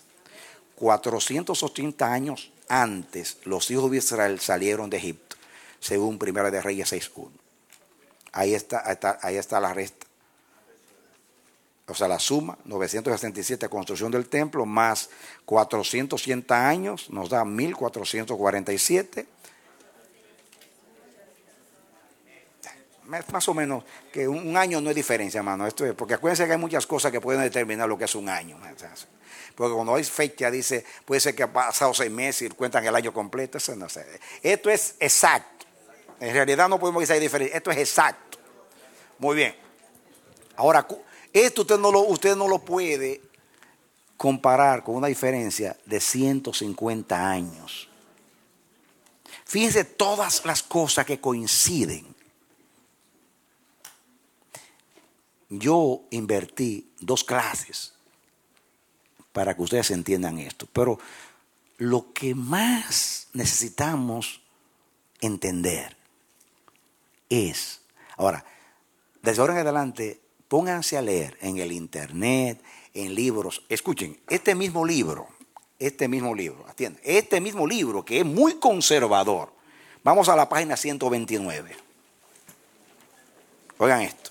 480 años antes, los hijos de Israel salieron de Egipto, según Primera de Reyes 6:1. Ahí está la resta. O sea, la suma, 967, construcción del templo, más 480 años, nos da 1447. Más o menos, que un año no es diferencia, hermano. Esto es, porque acuérdense que hay muchas cosas que pueden determinar lo que es un año. Porque cuando hay fecha, dice, puede ser que ha pasado 6 meses y cuentan el año completo. Eso no sé. Esto es exacto. En realidad no podemos decir que hay diferencia. Esto es exacto. Muy bien. Ahora, esto usted no lo puede comparar con una diferencia de 150 años. Fíjense todas las cosas que coinciden. Yo invertí 2 clases para que ustedes entiendan esto. Pero lo que más necesitamos entender es, ahora, desde ahora en adelante, pónganse a leer en el internet, en libros. Escuchen, este mismo libro, atienden, este mismo libro que es muy conservador. Vamos a la página 129. Oigan esto.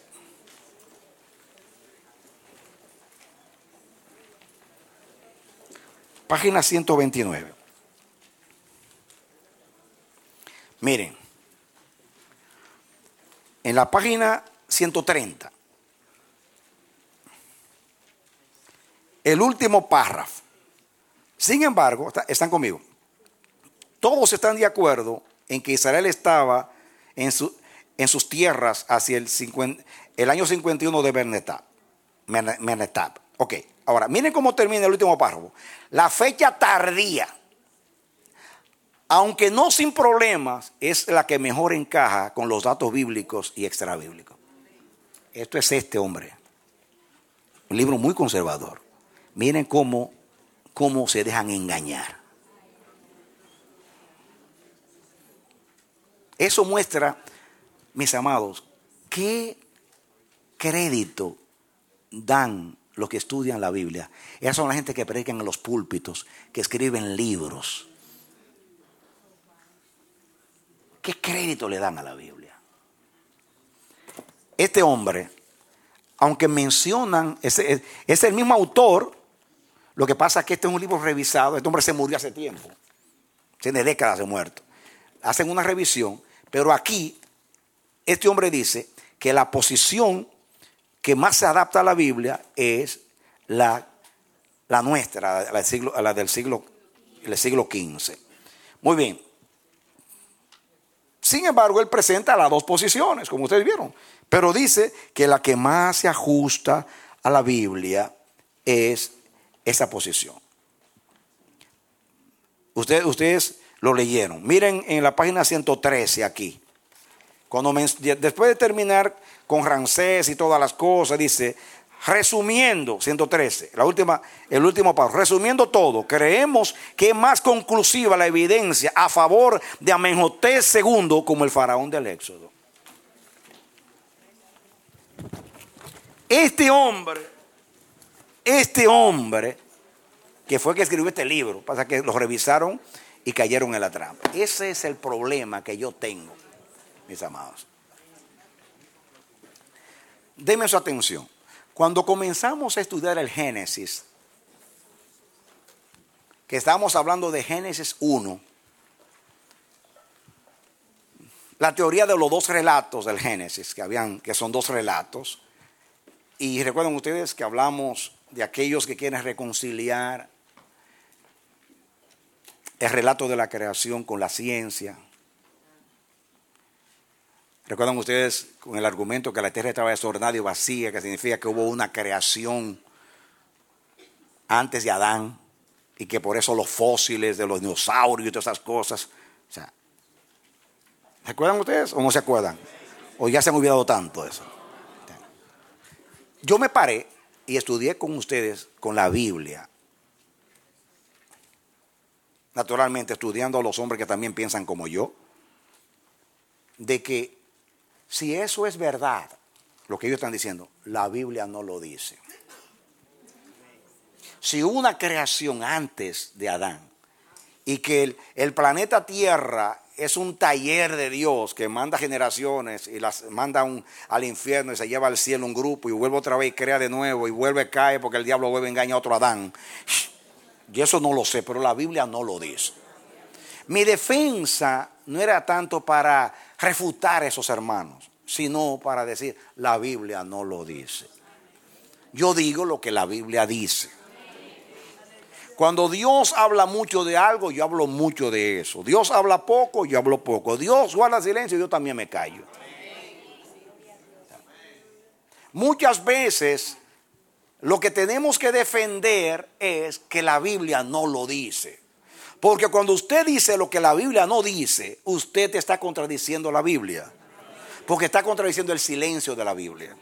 Página 129. Miren, en la página 130, el último párrafo. Sin embargo, están conmigo. Todos están de acuerdo en que Israel estaba en sus tierras hacia el año 51 de Menetab. Ok, ahora miren cómo termina el último párrafo. La fecha tardía, aunque no sin problemas, es la que mejor encaja con los datos bíblicos y extrabíblicos. Esto es este hombre. Un libro muy conservador. Miren cómo se dejan engañar. Eso muestra, mis amados, qué crédito dan los que estudian la Biblia. Esas son la gente que predican en los púlpitos, que escriben libros. ¿Qué crédito le dan a la Biblia? Este hombre, aunque mencionan, es el mismo autor, lo que pasa es que este es un libro revisado. Este hombre se murió hace tiempo, tiene décadas de muerto. Hacen una revisión, pero aquí este hombre dice que la posición que más se adapta a la Biblia es la nuestra, la del siglo XV. Muy bien. Sin embargo, él presenta las 2 posiciones, como ustedes vieron. Pero dice que la que más se ajusta a la Biblia es esa posición. Ustedes lo leyeron. Miren en la página 113 aquí. Después de terminar con Ramsés y todas las cosas, dice, resumiendo, 113, el último párrafo, resumiendo todo, creemos que es más conclusiva la evidencia a favor de Amenhotep II como el faraón del Éxodo. Este hombre, que fue el que escribió este libro, pasa que lo revisaron y cayeron en la trampa. Ese es el problema que yo tengo, mis amados. Denme su atención. Cuando comenzamos a estudiar el Génesis, que estábamos hablando de Génesis 1, la teoría de los 2 relatos del Génesis, que son 2 relatos, y recuerdan ustedes que hablamos de aquellos que quieren reconciliar el relato de la creación con la ciencia. Recuerdan ustedes con el argumento que la tierra estaba desordenada y vacía, que significa que hubo una creación antes de Adán y que por eso los fósiles de los dinosaurios y todas esas cosas O sea, ¿se acuerdan ustedes o no se acuerdan? ¿O ya se han olvidado tanto de eso? Yo me paré y estudié con ustedes con la Biblia. Naturalmente estudiando a los hombres que también piensan como yo. De que si eso es verdad, lo que ellos están diciendo, la Biblia no lo dice. Si hubo una creación antes de Adán y que el planeta Tierra es un taller de Dios que manda generaciones y las manda al infierno y se lleva al cielo un grupo y vuelve otra vez y crea de nuevo y vuelve a caer porque el diablo vuelve a engañar a otro Adán. Y eso no lo sé, pero la Biblia no lo dice. Mi defensa no era tanto para refutar a esos hermanos, sino para decir, la Biblia no lo dice. Yo digo lo que la Biblia dice. Cuando Dios habla mucho de algo, yo hablo mucho de eso. Dios habla poco, yo hablo poco. Dios guarda silencio, yo también me callo. Muchas veces lo que tenemos que defender es que la Biblia no lo dice. Porque cuando usted dice lo que la Biblia no dice, usted está contradiciendo la Biblia. Porque está contradiciendo el silencio de la Biblia.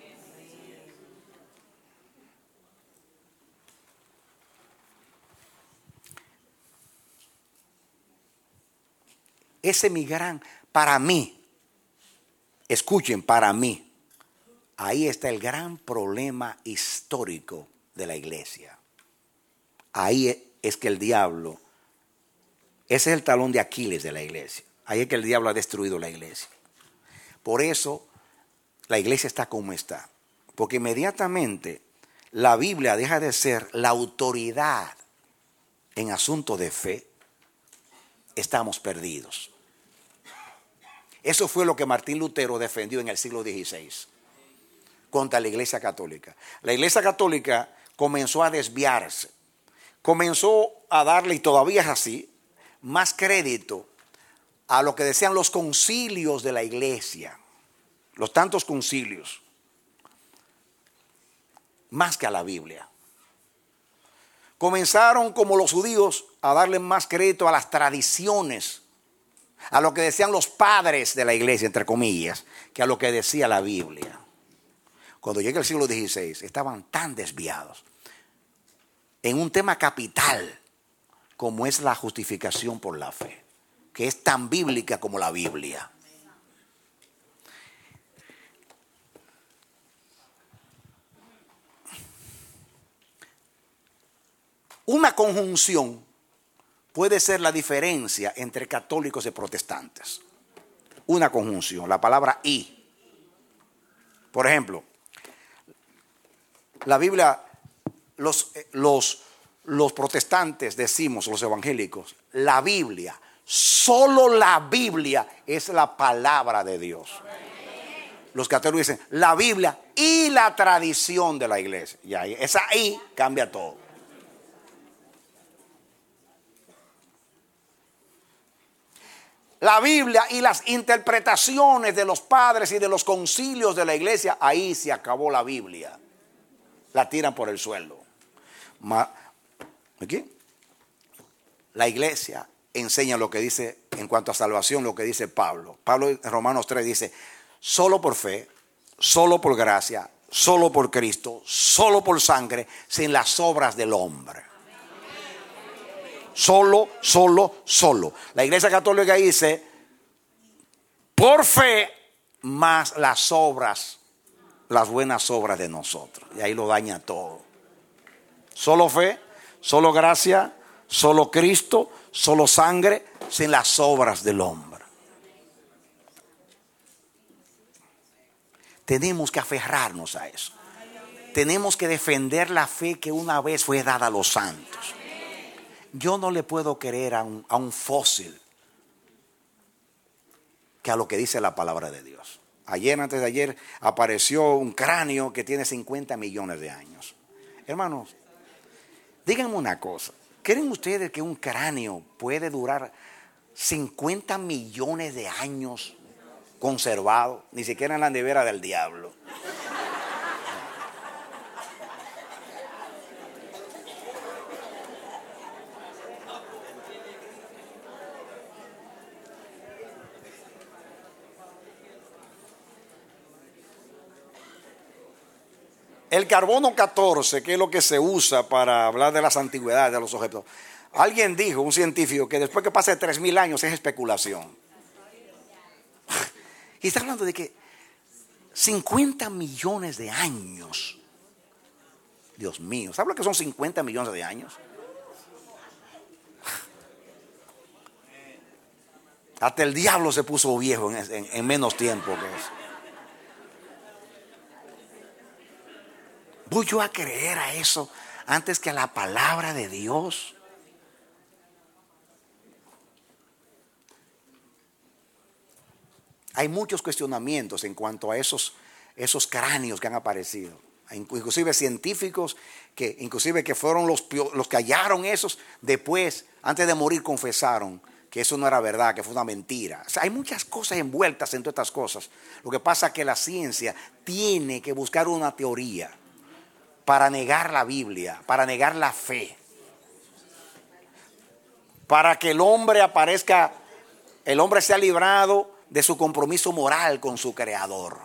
Ese es mi gran, para mí, escuchen, para mí, ahí está el gran problema histórico de la iglesia. Ahí es que el diablo, ese es el talón de Aquiles de la iglesia. Ahí es que el diablo ha destruido la iglesia. Por eso la iglesia está como está. Porque inmediatamente la Biblia deja de ser la autoridad en asuntos de fe, estamos perdidos. Eso fue lo que Martín Lutero defendió en el siglo XVI contra la Iglesia Católica. La Iglesia Católica comenzó a desviarse, comenzó a darle, y todavía es así, más crédito a lo que decían los concilios de la Iglesia, los tantos concilios, más que a la Biblia. Comenzaron como los judíos a darle más crédito a las tradiciones, a lo que decían los padres de la iglesia, entre comillas, que a lo que decía la Biblia. Cuando llega el siglo XVI, estaban tan desviados en un tema capital como es la justificación por la fe, que es tan bíblica como la Biblia. Una conjunción puede ser la diferencia entre católicos y protestantes. Una conjunción, la palabra y. Por ejemplo, la Biblia, los protestantes decimos, los evangélicos, la Biblia, solo la Biblia es la palabra de Dios. Los católicos dicen la Biblia y la tradición de la iglesia. Y ahí, esa y cambia todo. La Biblia y las interpretaciones de los padres y de los concilios de la iglesia, ahí se acabó la Biblia. La tiran por el suelo. ¿Aquí? La iglesia enseña lo que dice en cuanto a salvación, lo que dice Pablo. Pablo en Romanos 3 dice, solo por fe, solo por gracia, solo por Cristo, solo por sangre, sin las obras del hombre. Solo. La iglesia católica dice, por fe, más las obras, las buenas obras de nosotros. Y ahí lo daña todo. Solo fe, solo gracia, solo Cristo, solo sangre, sin las obras del hombre. Tenemos que aferrarnos a eso. Tenemos que defender la fe que una vez fue dada a los santos. Yo no le puedo creer a un fósil que a lo que dice la palabra de Dios. Ayer, antes de ayer, apareció un cráneo que tiene 50 millones de años. Hermanos, díganme una cosa. ¿Creen ustedes que un cráneo puede durar 50 millones de años conservado? Ni siquiera en la nevera del diablo. El carbono 14, que es lo que se usa para hablar de las antigüedades de los objetos. Alguien dijo, un científico, que después que pase 3.000 años es especulación. Y está hablando de que 50 millones de años. Dios mío, ¿sabe lo que son 50 millones de años? Hasta el diablo se puso viejo en menos tiempo que eso. ¿Voy yo a creer a eso antes que a la palabra de Dios? Hay muchos cuestionamientos en cuanto a esos cráneos que han aparecido. Inclusive científicos que fueron los que hallaron esos, después, antes de morir, confesaron que eso no era verdad, que fue una mentira. O sea, hay muchas cosas envueltas en todas estas cosas. Lo que pasa es que la ciencia tiene que buscar una teoría para negar la Biblia, para negar la fe, para que el hombre sea librado de su compromiso moral con su Creador.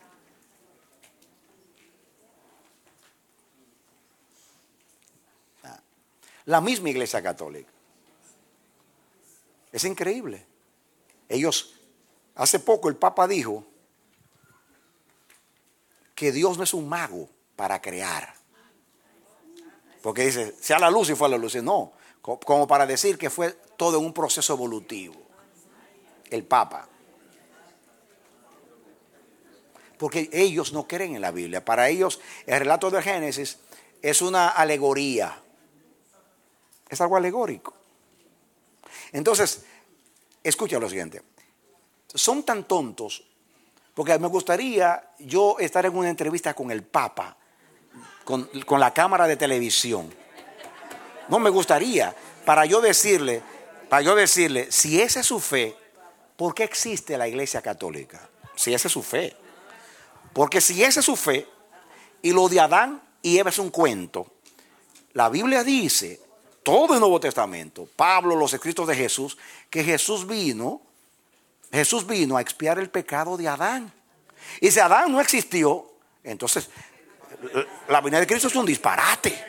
La misma Iglesia Católica. Es increíble. Hace poco el Papa dijo que Dios no es un mago para crear. Porque dice, sea la luz y fue la luz. No, como para decir que fue todo un proceso evolutivo. El Papa. Porque ellos no creen en la Biblia. Para ellos el relato de Génesis es una alegoría. Es algo alegórico. Entonces, escucha lo siguiente. Son tan tontos, porque me gustaría yo estar en una entrevista con el Papa, con la cámara de televisión. No me gustaría, para yo decirle, si esa es su fe, ¿por qué existe la Iglesia Católica? Si esa es su fe. Porque si esa es su fe, y lo de Adán y Eva es un cuento, la Biblia dice, todo el Nuevo Testamento, Pablo, los escritos de Jesús, que Jesús vino a expiar el pecado de Adán. Y si Adán no existió, entonces la venida de Cristo es un disparate.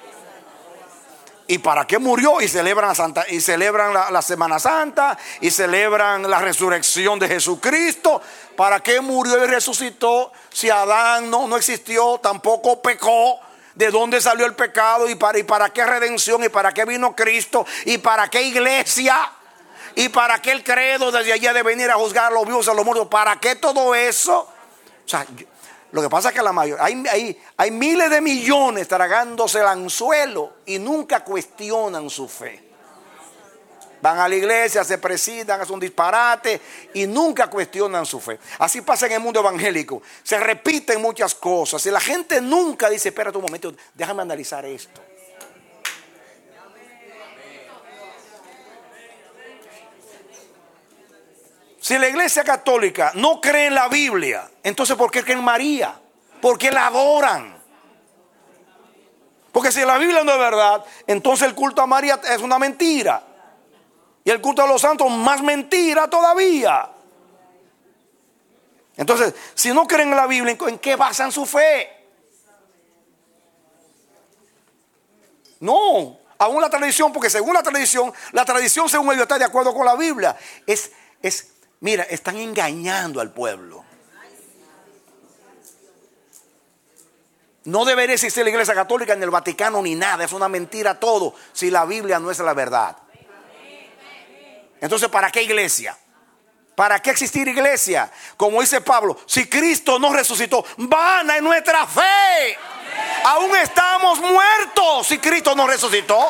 ¿Y para qué murió? Y celebran la Semana Santa, y celebran la resurrección de Jesucristo. ¿Para qué murió y resucitó si Adán no existió, tampoco pecó? ¿De dónde salió el pecado? ¿Y para qué redención? ¿Y para qué vino Cristo? ¿Y para qué iglesia? ¿Y para qué el credo desde allá de venir a juzgar a los vivos y a los muertos? ¿Para qué todo eso? O sea, lo que pasa es que hay miles de millones tragándose el anzuelo y nunca cuestionan su fe. Van a la iglesia, se presidan, hacen un disparate y nunca cuestionan su fe. Así pasa en el mundo evangélico. Se repiten muchas cosas y la gente nunca dice, espérate un momento, déjame analizar esto. Si la Iglesia Católica no cree en la Biblia, entonces ¿por qué creen en María? ¿Por qué la adoran? Porque si la Biblia no es verdad, entonces el culto a María es una mentira. Y el culto a los santos, más mentira todavía. Entonces, si no creen en la Biblia, ¿en qué basan su fe? No, aún la tradición, porque según la tradición según ellos está de acuerdo con la Biblia. Mira, están engañando al pueblo. No debería existir la Iglesia Católica ni el Vaticano ni nada. Es una mentira todo si la Biblia no es la verdad. Entonces, ¿para qué iglesia? ¿Para qué existir iglesia? Como dice Pablo, si Cristo no resucitó, vana es nuestra fe. Amén. Aún estamos muertos si Cristo no resucitó.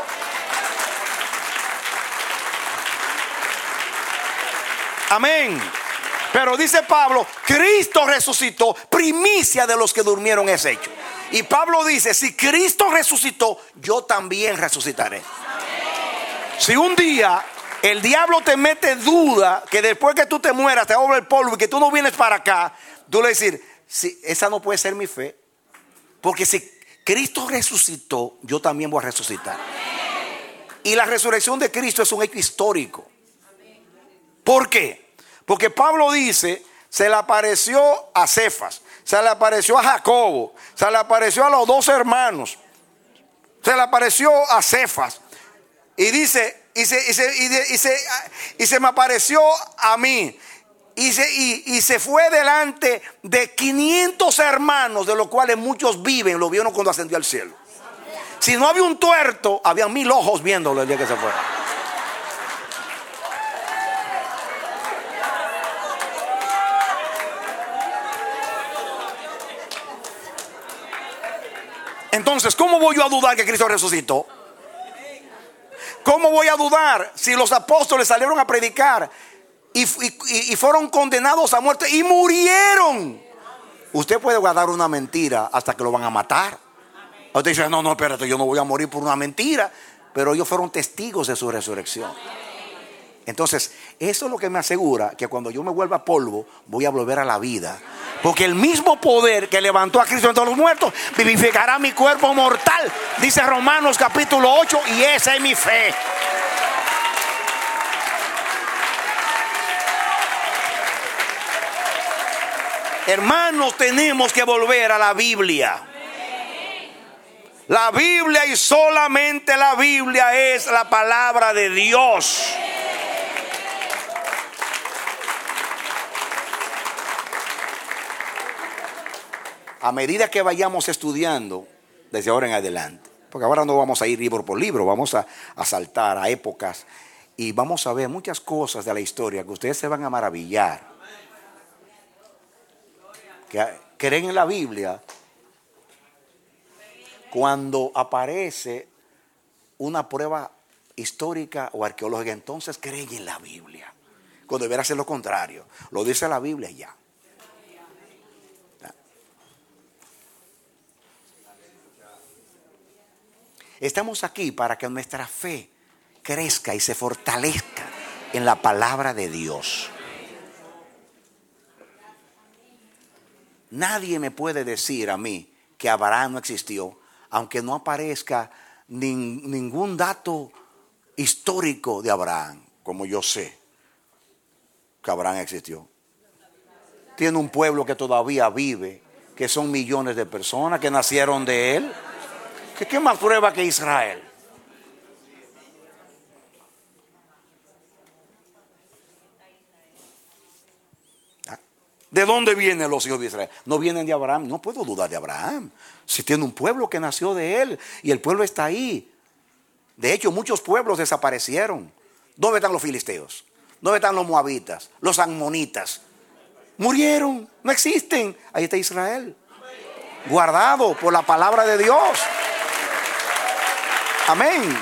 Amén. Pero dice Pablo, Cristo resucitó, primicia de los que durmieron es hecho. Y Pablo dice, si Cristo resucitó, yo también resucitaré. Si un día el diablo te mete duda que después que tú te mueras te vuelve el polvo y que tú no vienes para acá, tú le dices, sí, esa no puede ser mi fe. Porque si Cristo resucitó, yo también voy a resucitar. Y la resurrección de Cristo es un hecho histórico. ¿Por qué? Porque Pablo dice, se le apareció a Cefas, se le apareció a Jacobo, se le apareció a los 2 hermanos, se le apareció a Cefas. Y dice, y se me apareció a mí. Y se fue delante de 500 hermanos, de los cuales muchos viven. Lo vieron cuando ascendió al cielo. Si no había un tuerto, había 1000 ojos viéndolo el día que se fue. Entonces, ¿cómo voy yo a dudar que Cristo resucitó? ¿Cómo voy a dudar si los apóstoles salieron a predicar y fueron condenados a muerte y murieron? Usted puede guardar una mentira hasta que lo van a matar. Usted dice, no, espérate, yo no voy a morir por una mentira. Pero ellos fueron testigos de su resurrección. Entonces, eso es lo que me asegura que cuando yo me vuelva polvo, voy a volver a la vida. Porque el mismo poder que levantó a Cristo entre los muertos vivificará mi cuerpo mortal, dice Romanos capítulo 8, y esa es mi fe. Hermanos, tenemos que volver a la Biblia. La Biblia y solamente la Biblia es la palabra de Dios. A medida que vayamos estudiando desde ahora en adelante, porque ahora no vamos a ir libro por libro, vamos a saltar a épocas y vamos a ver muchas cosas de la historia que ustedes se van a maravillar. Que creen en la Biblia cuando aparece una prueba histórica o arqueológica, entonces creen en la Biblia. Cuando debería ser lo contrario, lo dice la Biblia y ya. Estamos aquí para que nuestra fe crezca y se fortalezca en la palabra de Dios. Nadie me puede decir a mí que Abraham no existió, aunque no aparezca ningún dato histórico de Abraham, como yo sé que Abraham existió. Tiene un pueblo que todavía vive, que son millones de personas que nacieron de él. ¿Qué más prueba que Israel? ¿De dónde vienen los hijos de Israel? No vienen de Abraham. No puedo dudar de Abraham. Si tiene un pueblo que nació de él y el pueblo está ahí. De hecho, muchos pueblos desaparecieron. ¿Dónde están los filisteos? ¿Dónde están los moabitas? Los amonitas. Murieron, no existen. Ahí está Israel, guardado por la palabra de Dios. Amén.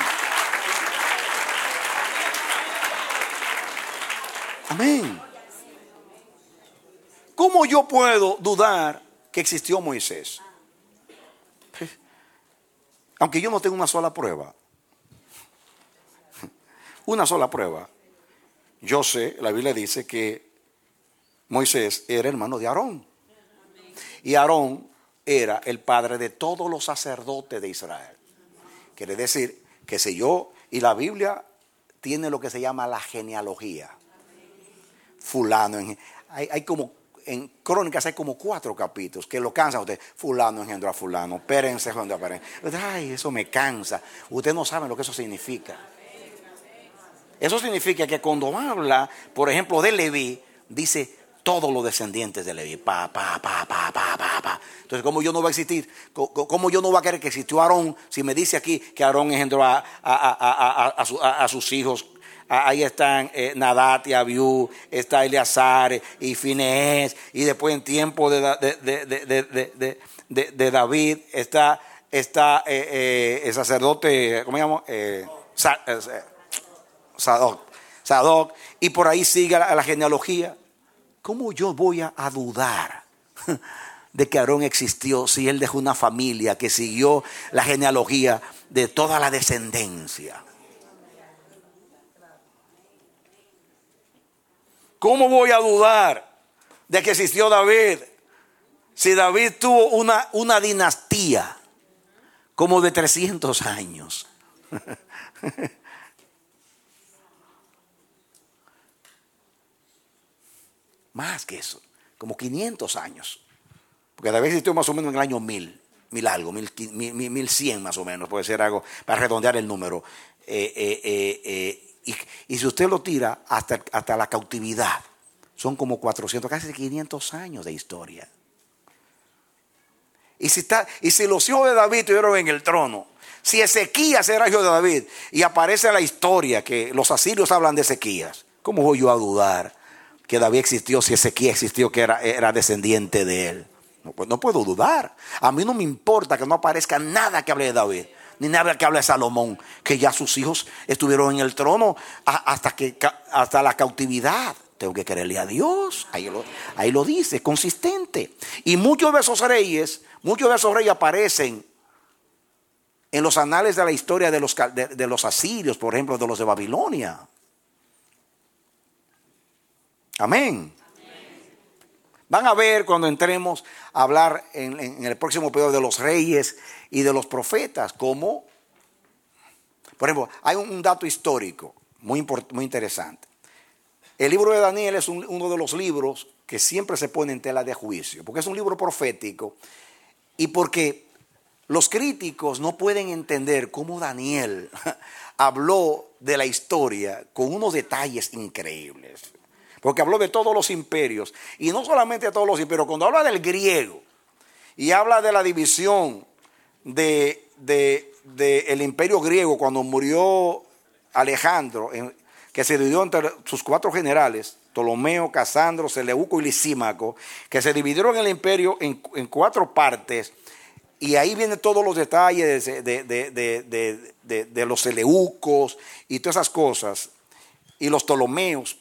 Amén. ¿Cómo yo puedo dudar que existió Moisés? Aunque yo no tengo una sola prueba. Una sola prueba. Yo sé, la Biblia dice que Moisés era hermano de Aarón. Y Aarón era el padre de todos los sacerdotes de Israel. Quiere decir que si yo, y la Biblia tiene lo que se llama la genealogía. Fulano, hay como, en Crónicas hay como 4 capítulos que lo cansan a usted. Fulano engendró a fulano, Pérez engendró a Pérez. Ay, eso me cansa. Usted no sabe lo que eso significa. Eso significa que cuando habla, por ejemplo, de Leví, dice todos los descendientes de Leví. Entonces, ¿cómo yo no va a existir? ¿Cómo yo no va a querer que existió Aarón? Si me dice aquí que Aarón engendró a sus hijos. Ahí están Nadab y Abiú, está Eleazar y Finehés. Y después en tiempo de David está el sacerdote, ¿cómo se llama? Sadoc. Y por ahí sigue la genealogía. ¿Cómo yo voy a dudar de que Aarón existió si él dejó una familia que siguió la genealogía de toda la descendencia? ¿Cómo voy a dudar de que existió David si David tuvo una dinastía como de 300 años? Más que eso, como 500 años. Porque David existió más o menos en el año 1000 algo, 1100 más o menos, puede ser algo, para redondear el número. Y si usted lo tira hasta la cautividad, son como 400, casi 500 años de historia. Y si los hijos de David estuvieron en el trono, si Ezequías era hijo de David y aparece en la historia que los asirios hablan de Ezequías, ¿cómo voy yo a dudar que David existió si Ezequías existió, que era descendiente de él? No puedo dudar. A mí no me importa que no aparezca nada que hable de David, ni nada que hable de Salomón, que ya sus hijos estuvieron en el trono hasta la cautividad. Tengo que creerle a Dios. Ahí lo dice, consistente. Y muchos de esos reyes aparecen en los anales de la historia de los asirios, por ejemplo, de los de Babilonia. Amén. Van a ver cuando entremos a hablar en el próximo periodo de los reyes y de los profetas, como, por ejemplo, hay un dato histórico muy interesante. El libro de Daniel es uno de los libros que siempre se pone en tela de juicio, porque es un libro profético y porque los críticos no pueden entender cómo Daniel habló de la historia con unos detalles increíbles. Porque habló de todos los imperios. Y no solamente de todos los imperios. Cuando habla del griego y habla de la división del imperio griego cuando murió Alejandro, que se dividió entre sus 4 generales, Ptolomeo, Casandro, Seleuco y Lisímaco, que se dividieron el imperio en 4 partes. Y ahí vienen todos los detalles de los seleucos y todas esas cosas. Y los Ptolomeos.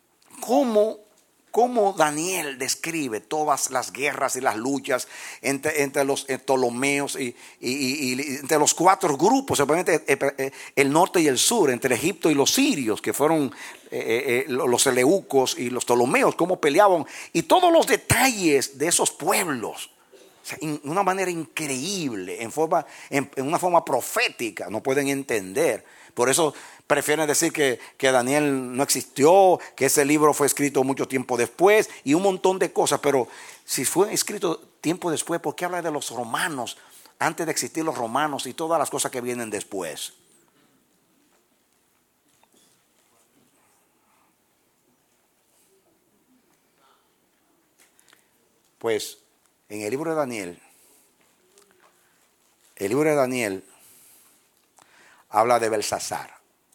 ¿Cómo Daniel describe todas las guerras y las luchas entre los Ptolomeos y entre los 4 grupos, el norte y el sur, entre Egipto y los sirios, que fueron los seleucos y los Ptolomeos, cómo peleaban, y todos los detalles de esos pueblos, o sea, en una manera increíble, en una forma profética, no pueden entender. Por eso prefieren decir que Daniel no existió, que ese libro fue escrito mucho tiempo después y un montón de cosas. Pero si fue escrito tiempo después, ¿por qué habla de los romanos antes de existir los romanos y todas las cosas que vienen después? Pues en el libro de Daniel habla de Belsasar.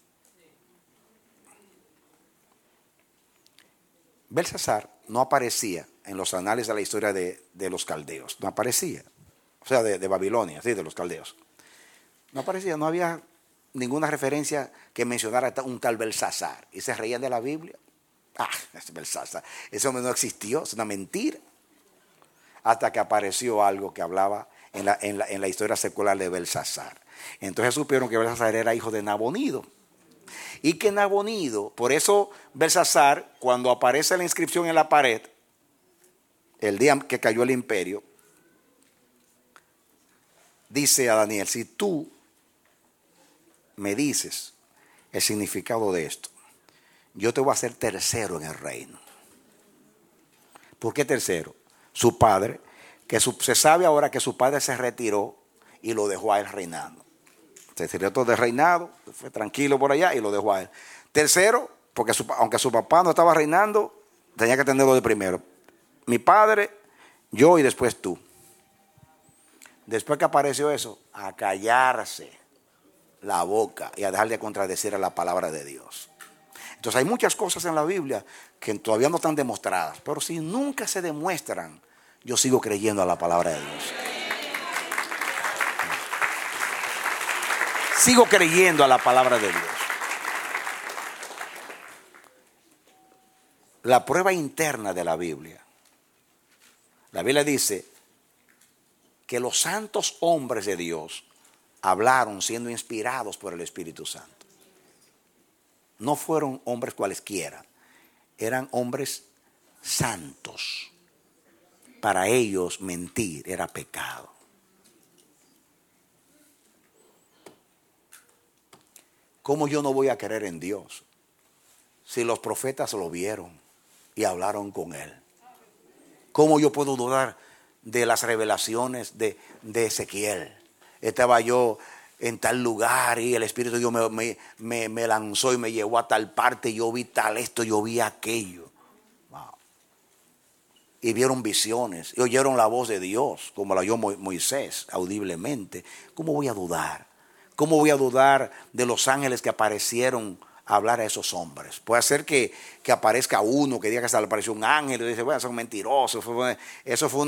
Belsasar no aparecía en los anales de la historia de los caldeos, no aparecía, o sea, de Babilonia, sí, de los caldeos. No aparecía, no había ninguna referencia que mencionara un tal Belsasar. Y se reían de la Biblia. Es Belsasar, ese hombre no existió, es una mentira. Hasta que apareció algo que hablaba en la historia secular de Belsasar. Entonces supieron que Belsasar era hijo de Nabonido. Y que Nabonido, por eso Belsasar, cuando aparece la inscripción en la pared, el día que cayó el imperio, dice a Daniel: si tú me dices el significado de esto, yo te voy a hacer tercero en el reino. ¿Por qué tercero? Su padre, se sabe ahora que su padre se retiró y lo dejó a él reinando. Se retiró de reinado, fue tranquilo por allá y lo dejó a él. Tercero, porque aunque su papá no estaba reinando, tenía que tenerlo de primero. Mi padre, yo y después tú. Después que apareció eso, a callarse la boca y a dejar de contradecir a la palabra de Dios. Entonces hay muchas cosas en la Biblia que todavía no están demostradas, pero si nunca se demuestran, yo sigo creyendo a la palabra de Dios. Sigo creyendo a la palabra de Dios. La prueba interna de la Biblia dice que los santos hombres de Dios hablaron siendo inspirados por el Espíritu Santo. No fueron hombres cualesquiera, eran hombres santos. Para ellos mentir era pecado. ¿Cómo yo no voy a creer en Dios si los profetas lo vieron y hablaron con Él? ¿Cómo yo puedo dudar de las revelaciones de Ezequiel. Estaba yo en tal lugar y el Espíritu de Dios me lanzó y me llevó a tal parte. Y yo vi tal esto, yo vi aquello. Wow. Y vieron visiones y oyeron la voz de Dios, como la oyó Moisés audiblemente. ¿Cómo voy a dudar? ¿Cómo voy a dudar de los ángeles que aparecieron a hablar a esos hombres? Puede ser que aparezca uno que diga que se le apareció un ángel y dice, bueno, son mentirosos. Eso fue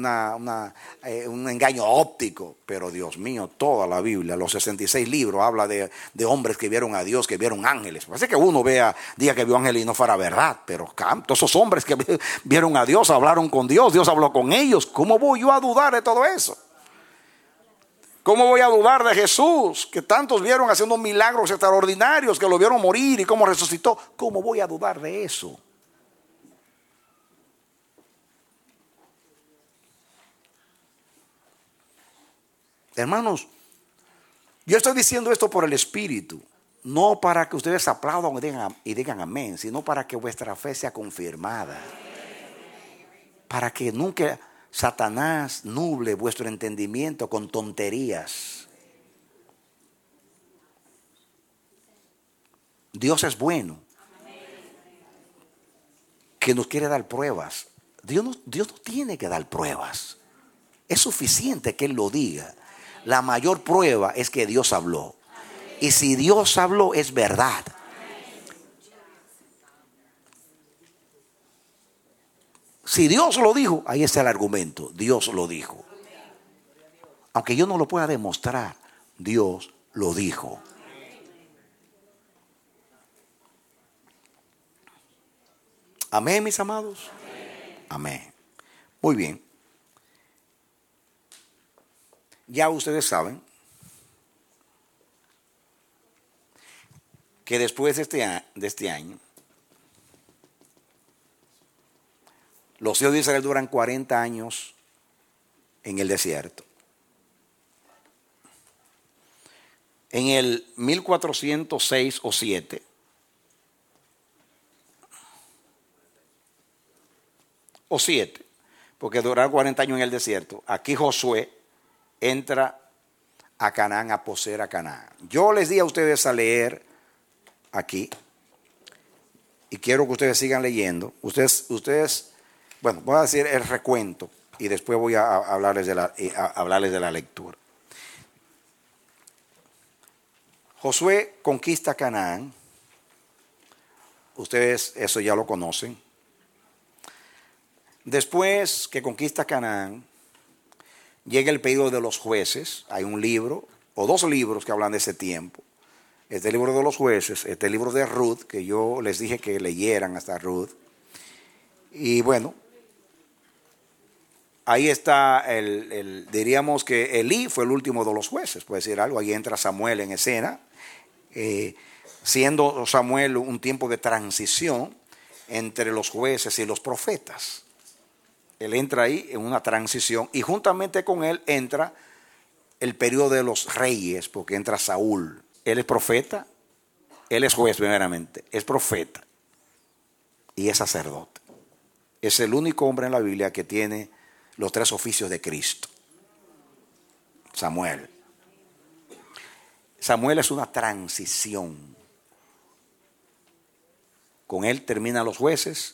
un engaño óptico. Pero Dios mío, toda la Biblia, los 66 libros, habla de hombres que vieron a Dios, que vieron ángeles. Puede ser que uno diga que vio ángeles y no fuera verdad. Pero todos esos hombres que vieron a Dios, hablaron con Dios, Dios habló con ellos. ¿Cómo voy yo a dudar de todo eso? ¿Cómo voy a dudar de Jesús, que tantos vieron haciendo milagros extraordinarios, que lo vieron morir y cómo resucitó? ¿Cómo voy a dudar de eso? Hermanos, yo estoy diciendo esto por el Espíritu, no para que ustedes aplaudan y digan amén, sino para que vuestra fe sea confirmada. Para que nunca Satanás nuble vuestro entendimiento con tonterías. Dios es bueno, que nos quiere dar pruebas. Dios no tiene que dar pruebas. Es suficiente que Él lo diga. La mayor prueba es que Dios habló. Y si Dios habló, es verdad. Si Dios lo dijo, ahí está el argumento. Dios lo dijo. Aunque yo no lo pueda demostrar, Dios lo dijo. Amén, mis amados. Amén. Muy bien. Ya ustedes saben que después de este año, los hijos de Israel duran 40 años en el desierto. En el 1406 o 7, porque duraron 40 años en el desierto, aquí Josué entra a Canaán, a poseer a Canaán. Yo les di a ustedes a leer aquí, y quiero que ustedes sigan leyendo. Ustedes, bueno, voy a decir el recuento y después voy a hablarles de la lectura. Josué conquista Canaán. Ustedes eso ya lo conocen. Después que conquista Canaán, llega el periodo de los jueces. Hay un libro o dos libros que hablan de ese tiempo. Este libro de los jueces, este libro de Ruth, que yo les dije que leyeran hasta Ruth. Y bueno, ahí está diríamos que Elí fue el último de los jueces, puede decir algo. Ahí entra Samuel en escena, siendo Samuel un tiempo de transición entre los jueces y los profetas. Él entra ahí en una transición y juntamente con él entra el periodo de los reyes, porque entra Saúl. Él es profeta, él es juez primeramente, es profeta y es sacerdote. Es el único hombre en la Biblia que tiene los tres oficios de Cristo. Samuel. Samuel es una transición. Con él terminan los jueces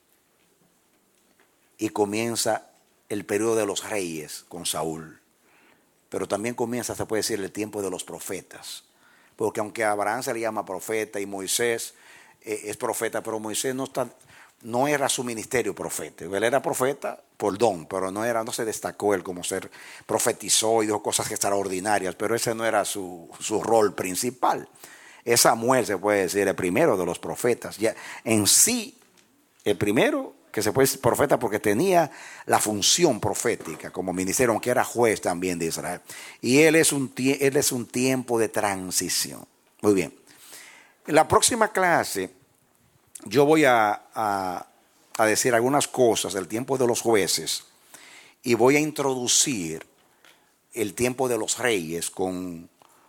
y comienza el periodo de los reyes con Saúl. Pero también comienza, se puede decir, el tiempo de los profetas. Porque aunque a Abraham se le llama profeta y Moisés es profeta, pero Moisés no era su ministerio profeta. Él era profeta por don, pero no se destacó él como ser profetizó y dijo cosas extraordinarias, pero ese no era su rol principal. Es Samuel, se puede decir, el primero de los profetas. Ya en sí, el primero que se puede decir profeta porque tenía la función profética como ministerio, aunque era juez también de Israel. Y él es un tiempo de transición. Muy bien. En la próxima clase yo voy a decir algunas cosas del tiempo de los jueces y voy a introducir el tiempo de los reyes con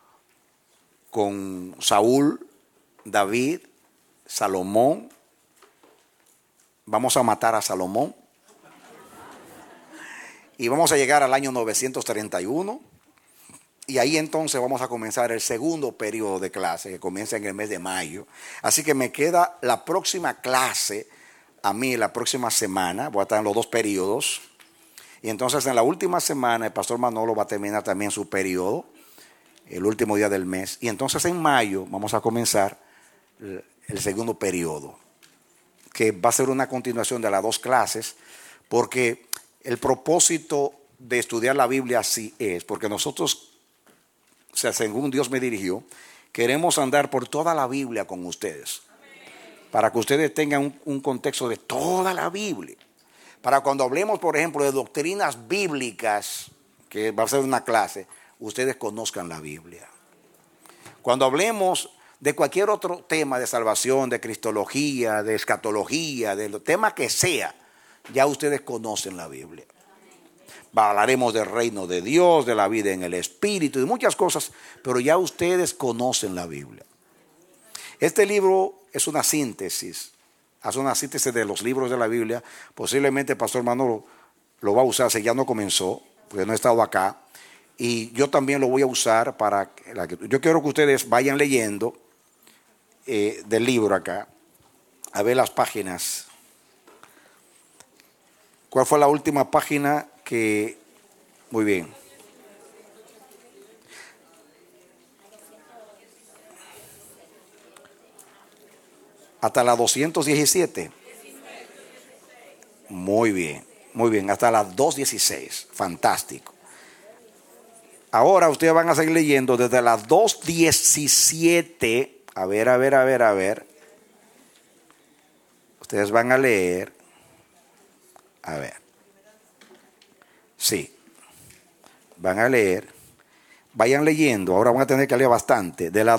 Saúl, David, Salomón. Vamos a matar a Salomón. y vamos a llegar al año 931. Y ahí entonces vamos a comenzar el segundo periodo de clase, que comienza en el mes de mayo. Así que me queda la próxima clase, a mí la próxima semana, voy a estar en los dos periodos. Y entonces en la última semana el pastor Manolo va a terminar también su periodo, el último día del mes. Y entonces en mayo vamos a comenzar el segundo periodo, que va a ser una continuación de las dos clases, porque el propósito de estudiar la Biblia así es, porque nosotros, o sea, según Dios me dirigió, queremos andar por toda la Biblia con ustedes. Para que ustedes tengan un contexto de toda la Biblia. Para cuando hablemos, por ejemplo, de doctrinas bíblicas, que va a ser una clase, ustedes conozcan la Biblia. Cuando hablemos de cualquier otro tema de salvación, de cristología, de escatología, del tema que sea, ya ustedes conocen la Biblia. Hablaremos del reino de Dios, de la vida en el Espíritu, de muchas cosas, pero ya ustedes conocen la Biblia. Este libro es una síntesis, hace una síntesis de los libros de la Biblia. Posiblemente el pastor Manolo lo va a usar, si ya no comenzó, porque no he estado acá. Y yo también lo voy a usar para... Yo quiero que ustedes vayan leyendo del libro acá, a ver las páginas. ¿Cuál fue la última página que... Muy bien. Hasta la 217. Muy bien, hasta la 216. Fantástico. Ahora ustedes van a seguir leyendo desde la 217. A ver. Ustedes van a leer. A ver. Sí. Van a leer. Vayan leyendo. Ahora van a tener que leer bastante. De la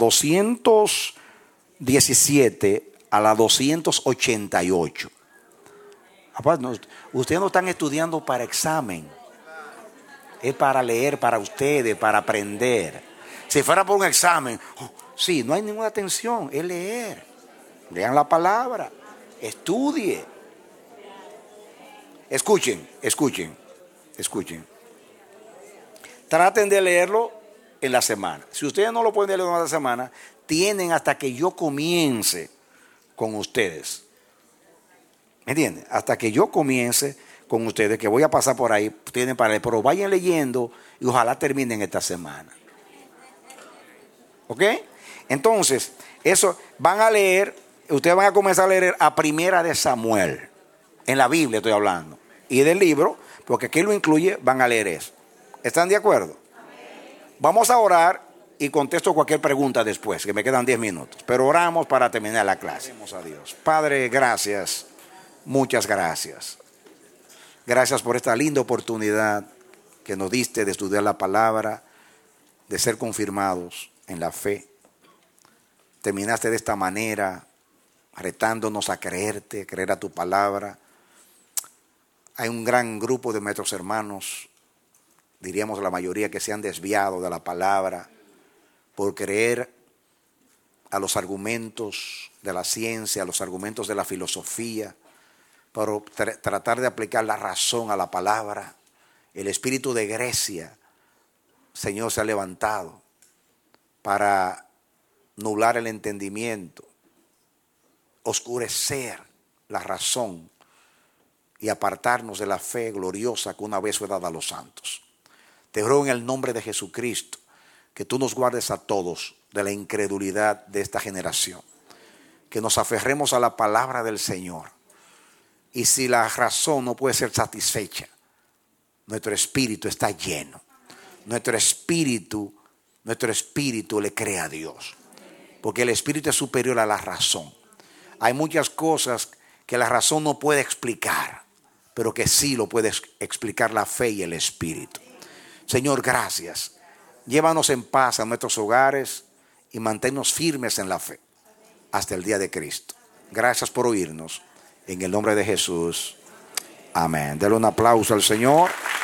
217 a la 288. Ustedes no están estudiando para examen. Es para leer para ustedes, para aprender. Si fuera por un examen, sí, no hay ninguna atención, es leer. Lean la palabra, estudie. Escuchen. Traten de leerlo en la semana. Si ustedes no lo pueden leer en la semana, tienen hasta que yo comience con ustedes. ¿Me entienden? Hasta que yo comience con ustedes, que voy a pasar por ahí, tienen para leer, pero vayan leyendo y ojalá terminen esta semana. ¿Ok? Entonces, eso van a leer, ustedes van a comenzar a leer a Primera de Samuel. En la Biblia estoy hablando. Y del libro, porque aquí lo incluye, van a leer eso. ¿Están de acuerdo? Vamos a orar y contesto cualquier pregunta después, que me quedan 10 minutos. Pero oramos para terminar la clase. Oremos a Dios. Padre, gracias. Muchas gracias. Gracias por esta linda oportunidad que nos diste de estudiar la palabra, de ser confirmados en la fe. Terminaste de esta manera, retándonos a creerte, creer a tu palabra. Hay un gran grupo de nuestros hermanos, diríamos la mayoría, que se han desviado de la palabra por creer a los argumentos de la ciencia, a los argumentos de la filosofía, por tratar de aplicar la razón a la palabra. El espíritu de Grecia, Señor, se ha levantado para nublar el entendimiento, oscurecer la razón y apartarnos de la fe gloriosa que una vez fue dada a los santos. Te ruego en el nombre de Jesucristo que tú nos guardes a todos de la incredulidad de esta generación, que nos aferremos a la palabra del Señor. Y si la razón no puede ser satisfecha, nuestro espíritu está lleno. Nuestro espíritu le cree a Dios. Porque el espíritu es superior a la razón. Hay muchas cosas que la razón no puede explicar, pero que sí lo puede explicar la fe y el espíritu. Señor, gracias. Llévanos en paz a nuestros hogares y manténnos firmes en la fe hasta el día de Cristo. Gracias por oírnos. En el nombre de Jesús. Amén. Denle un aplauso al Señor.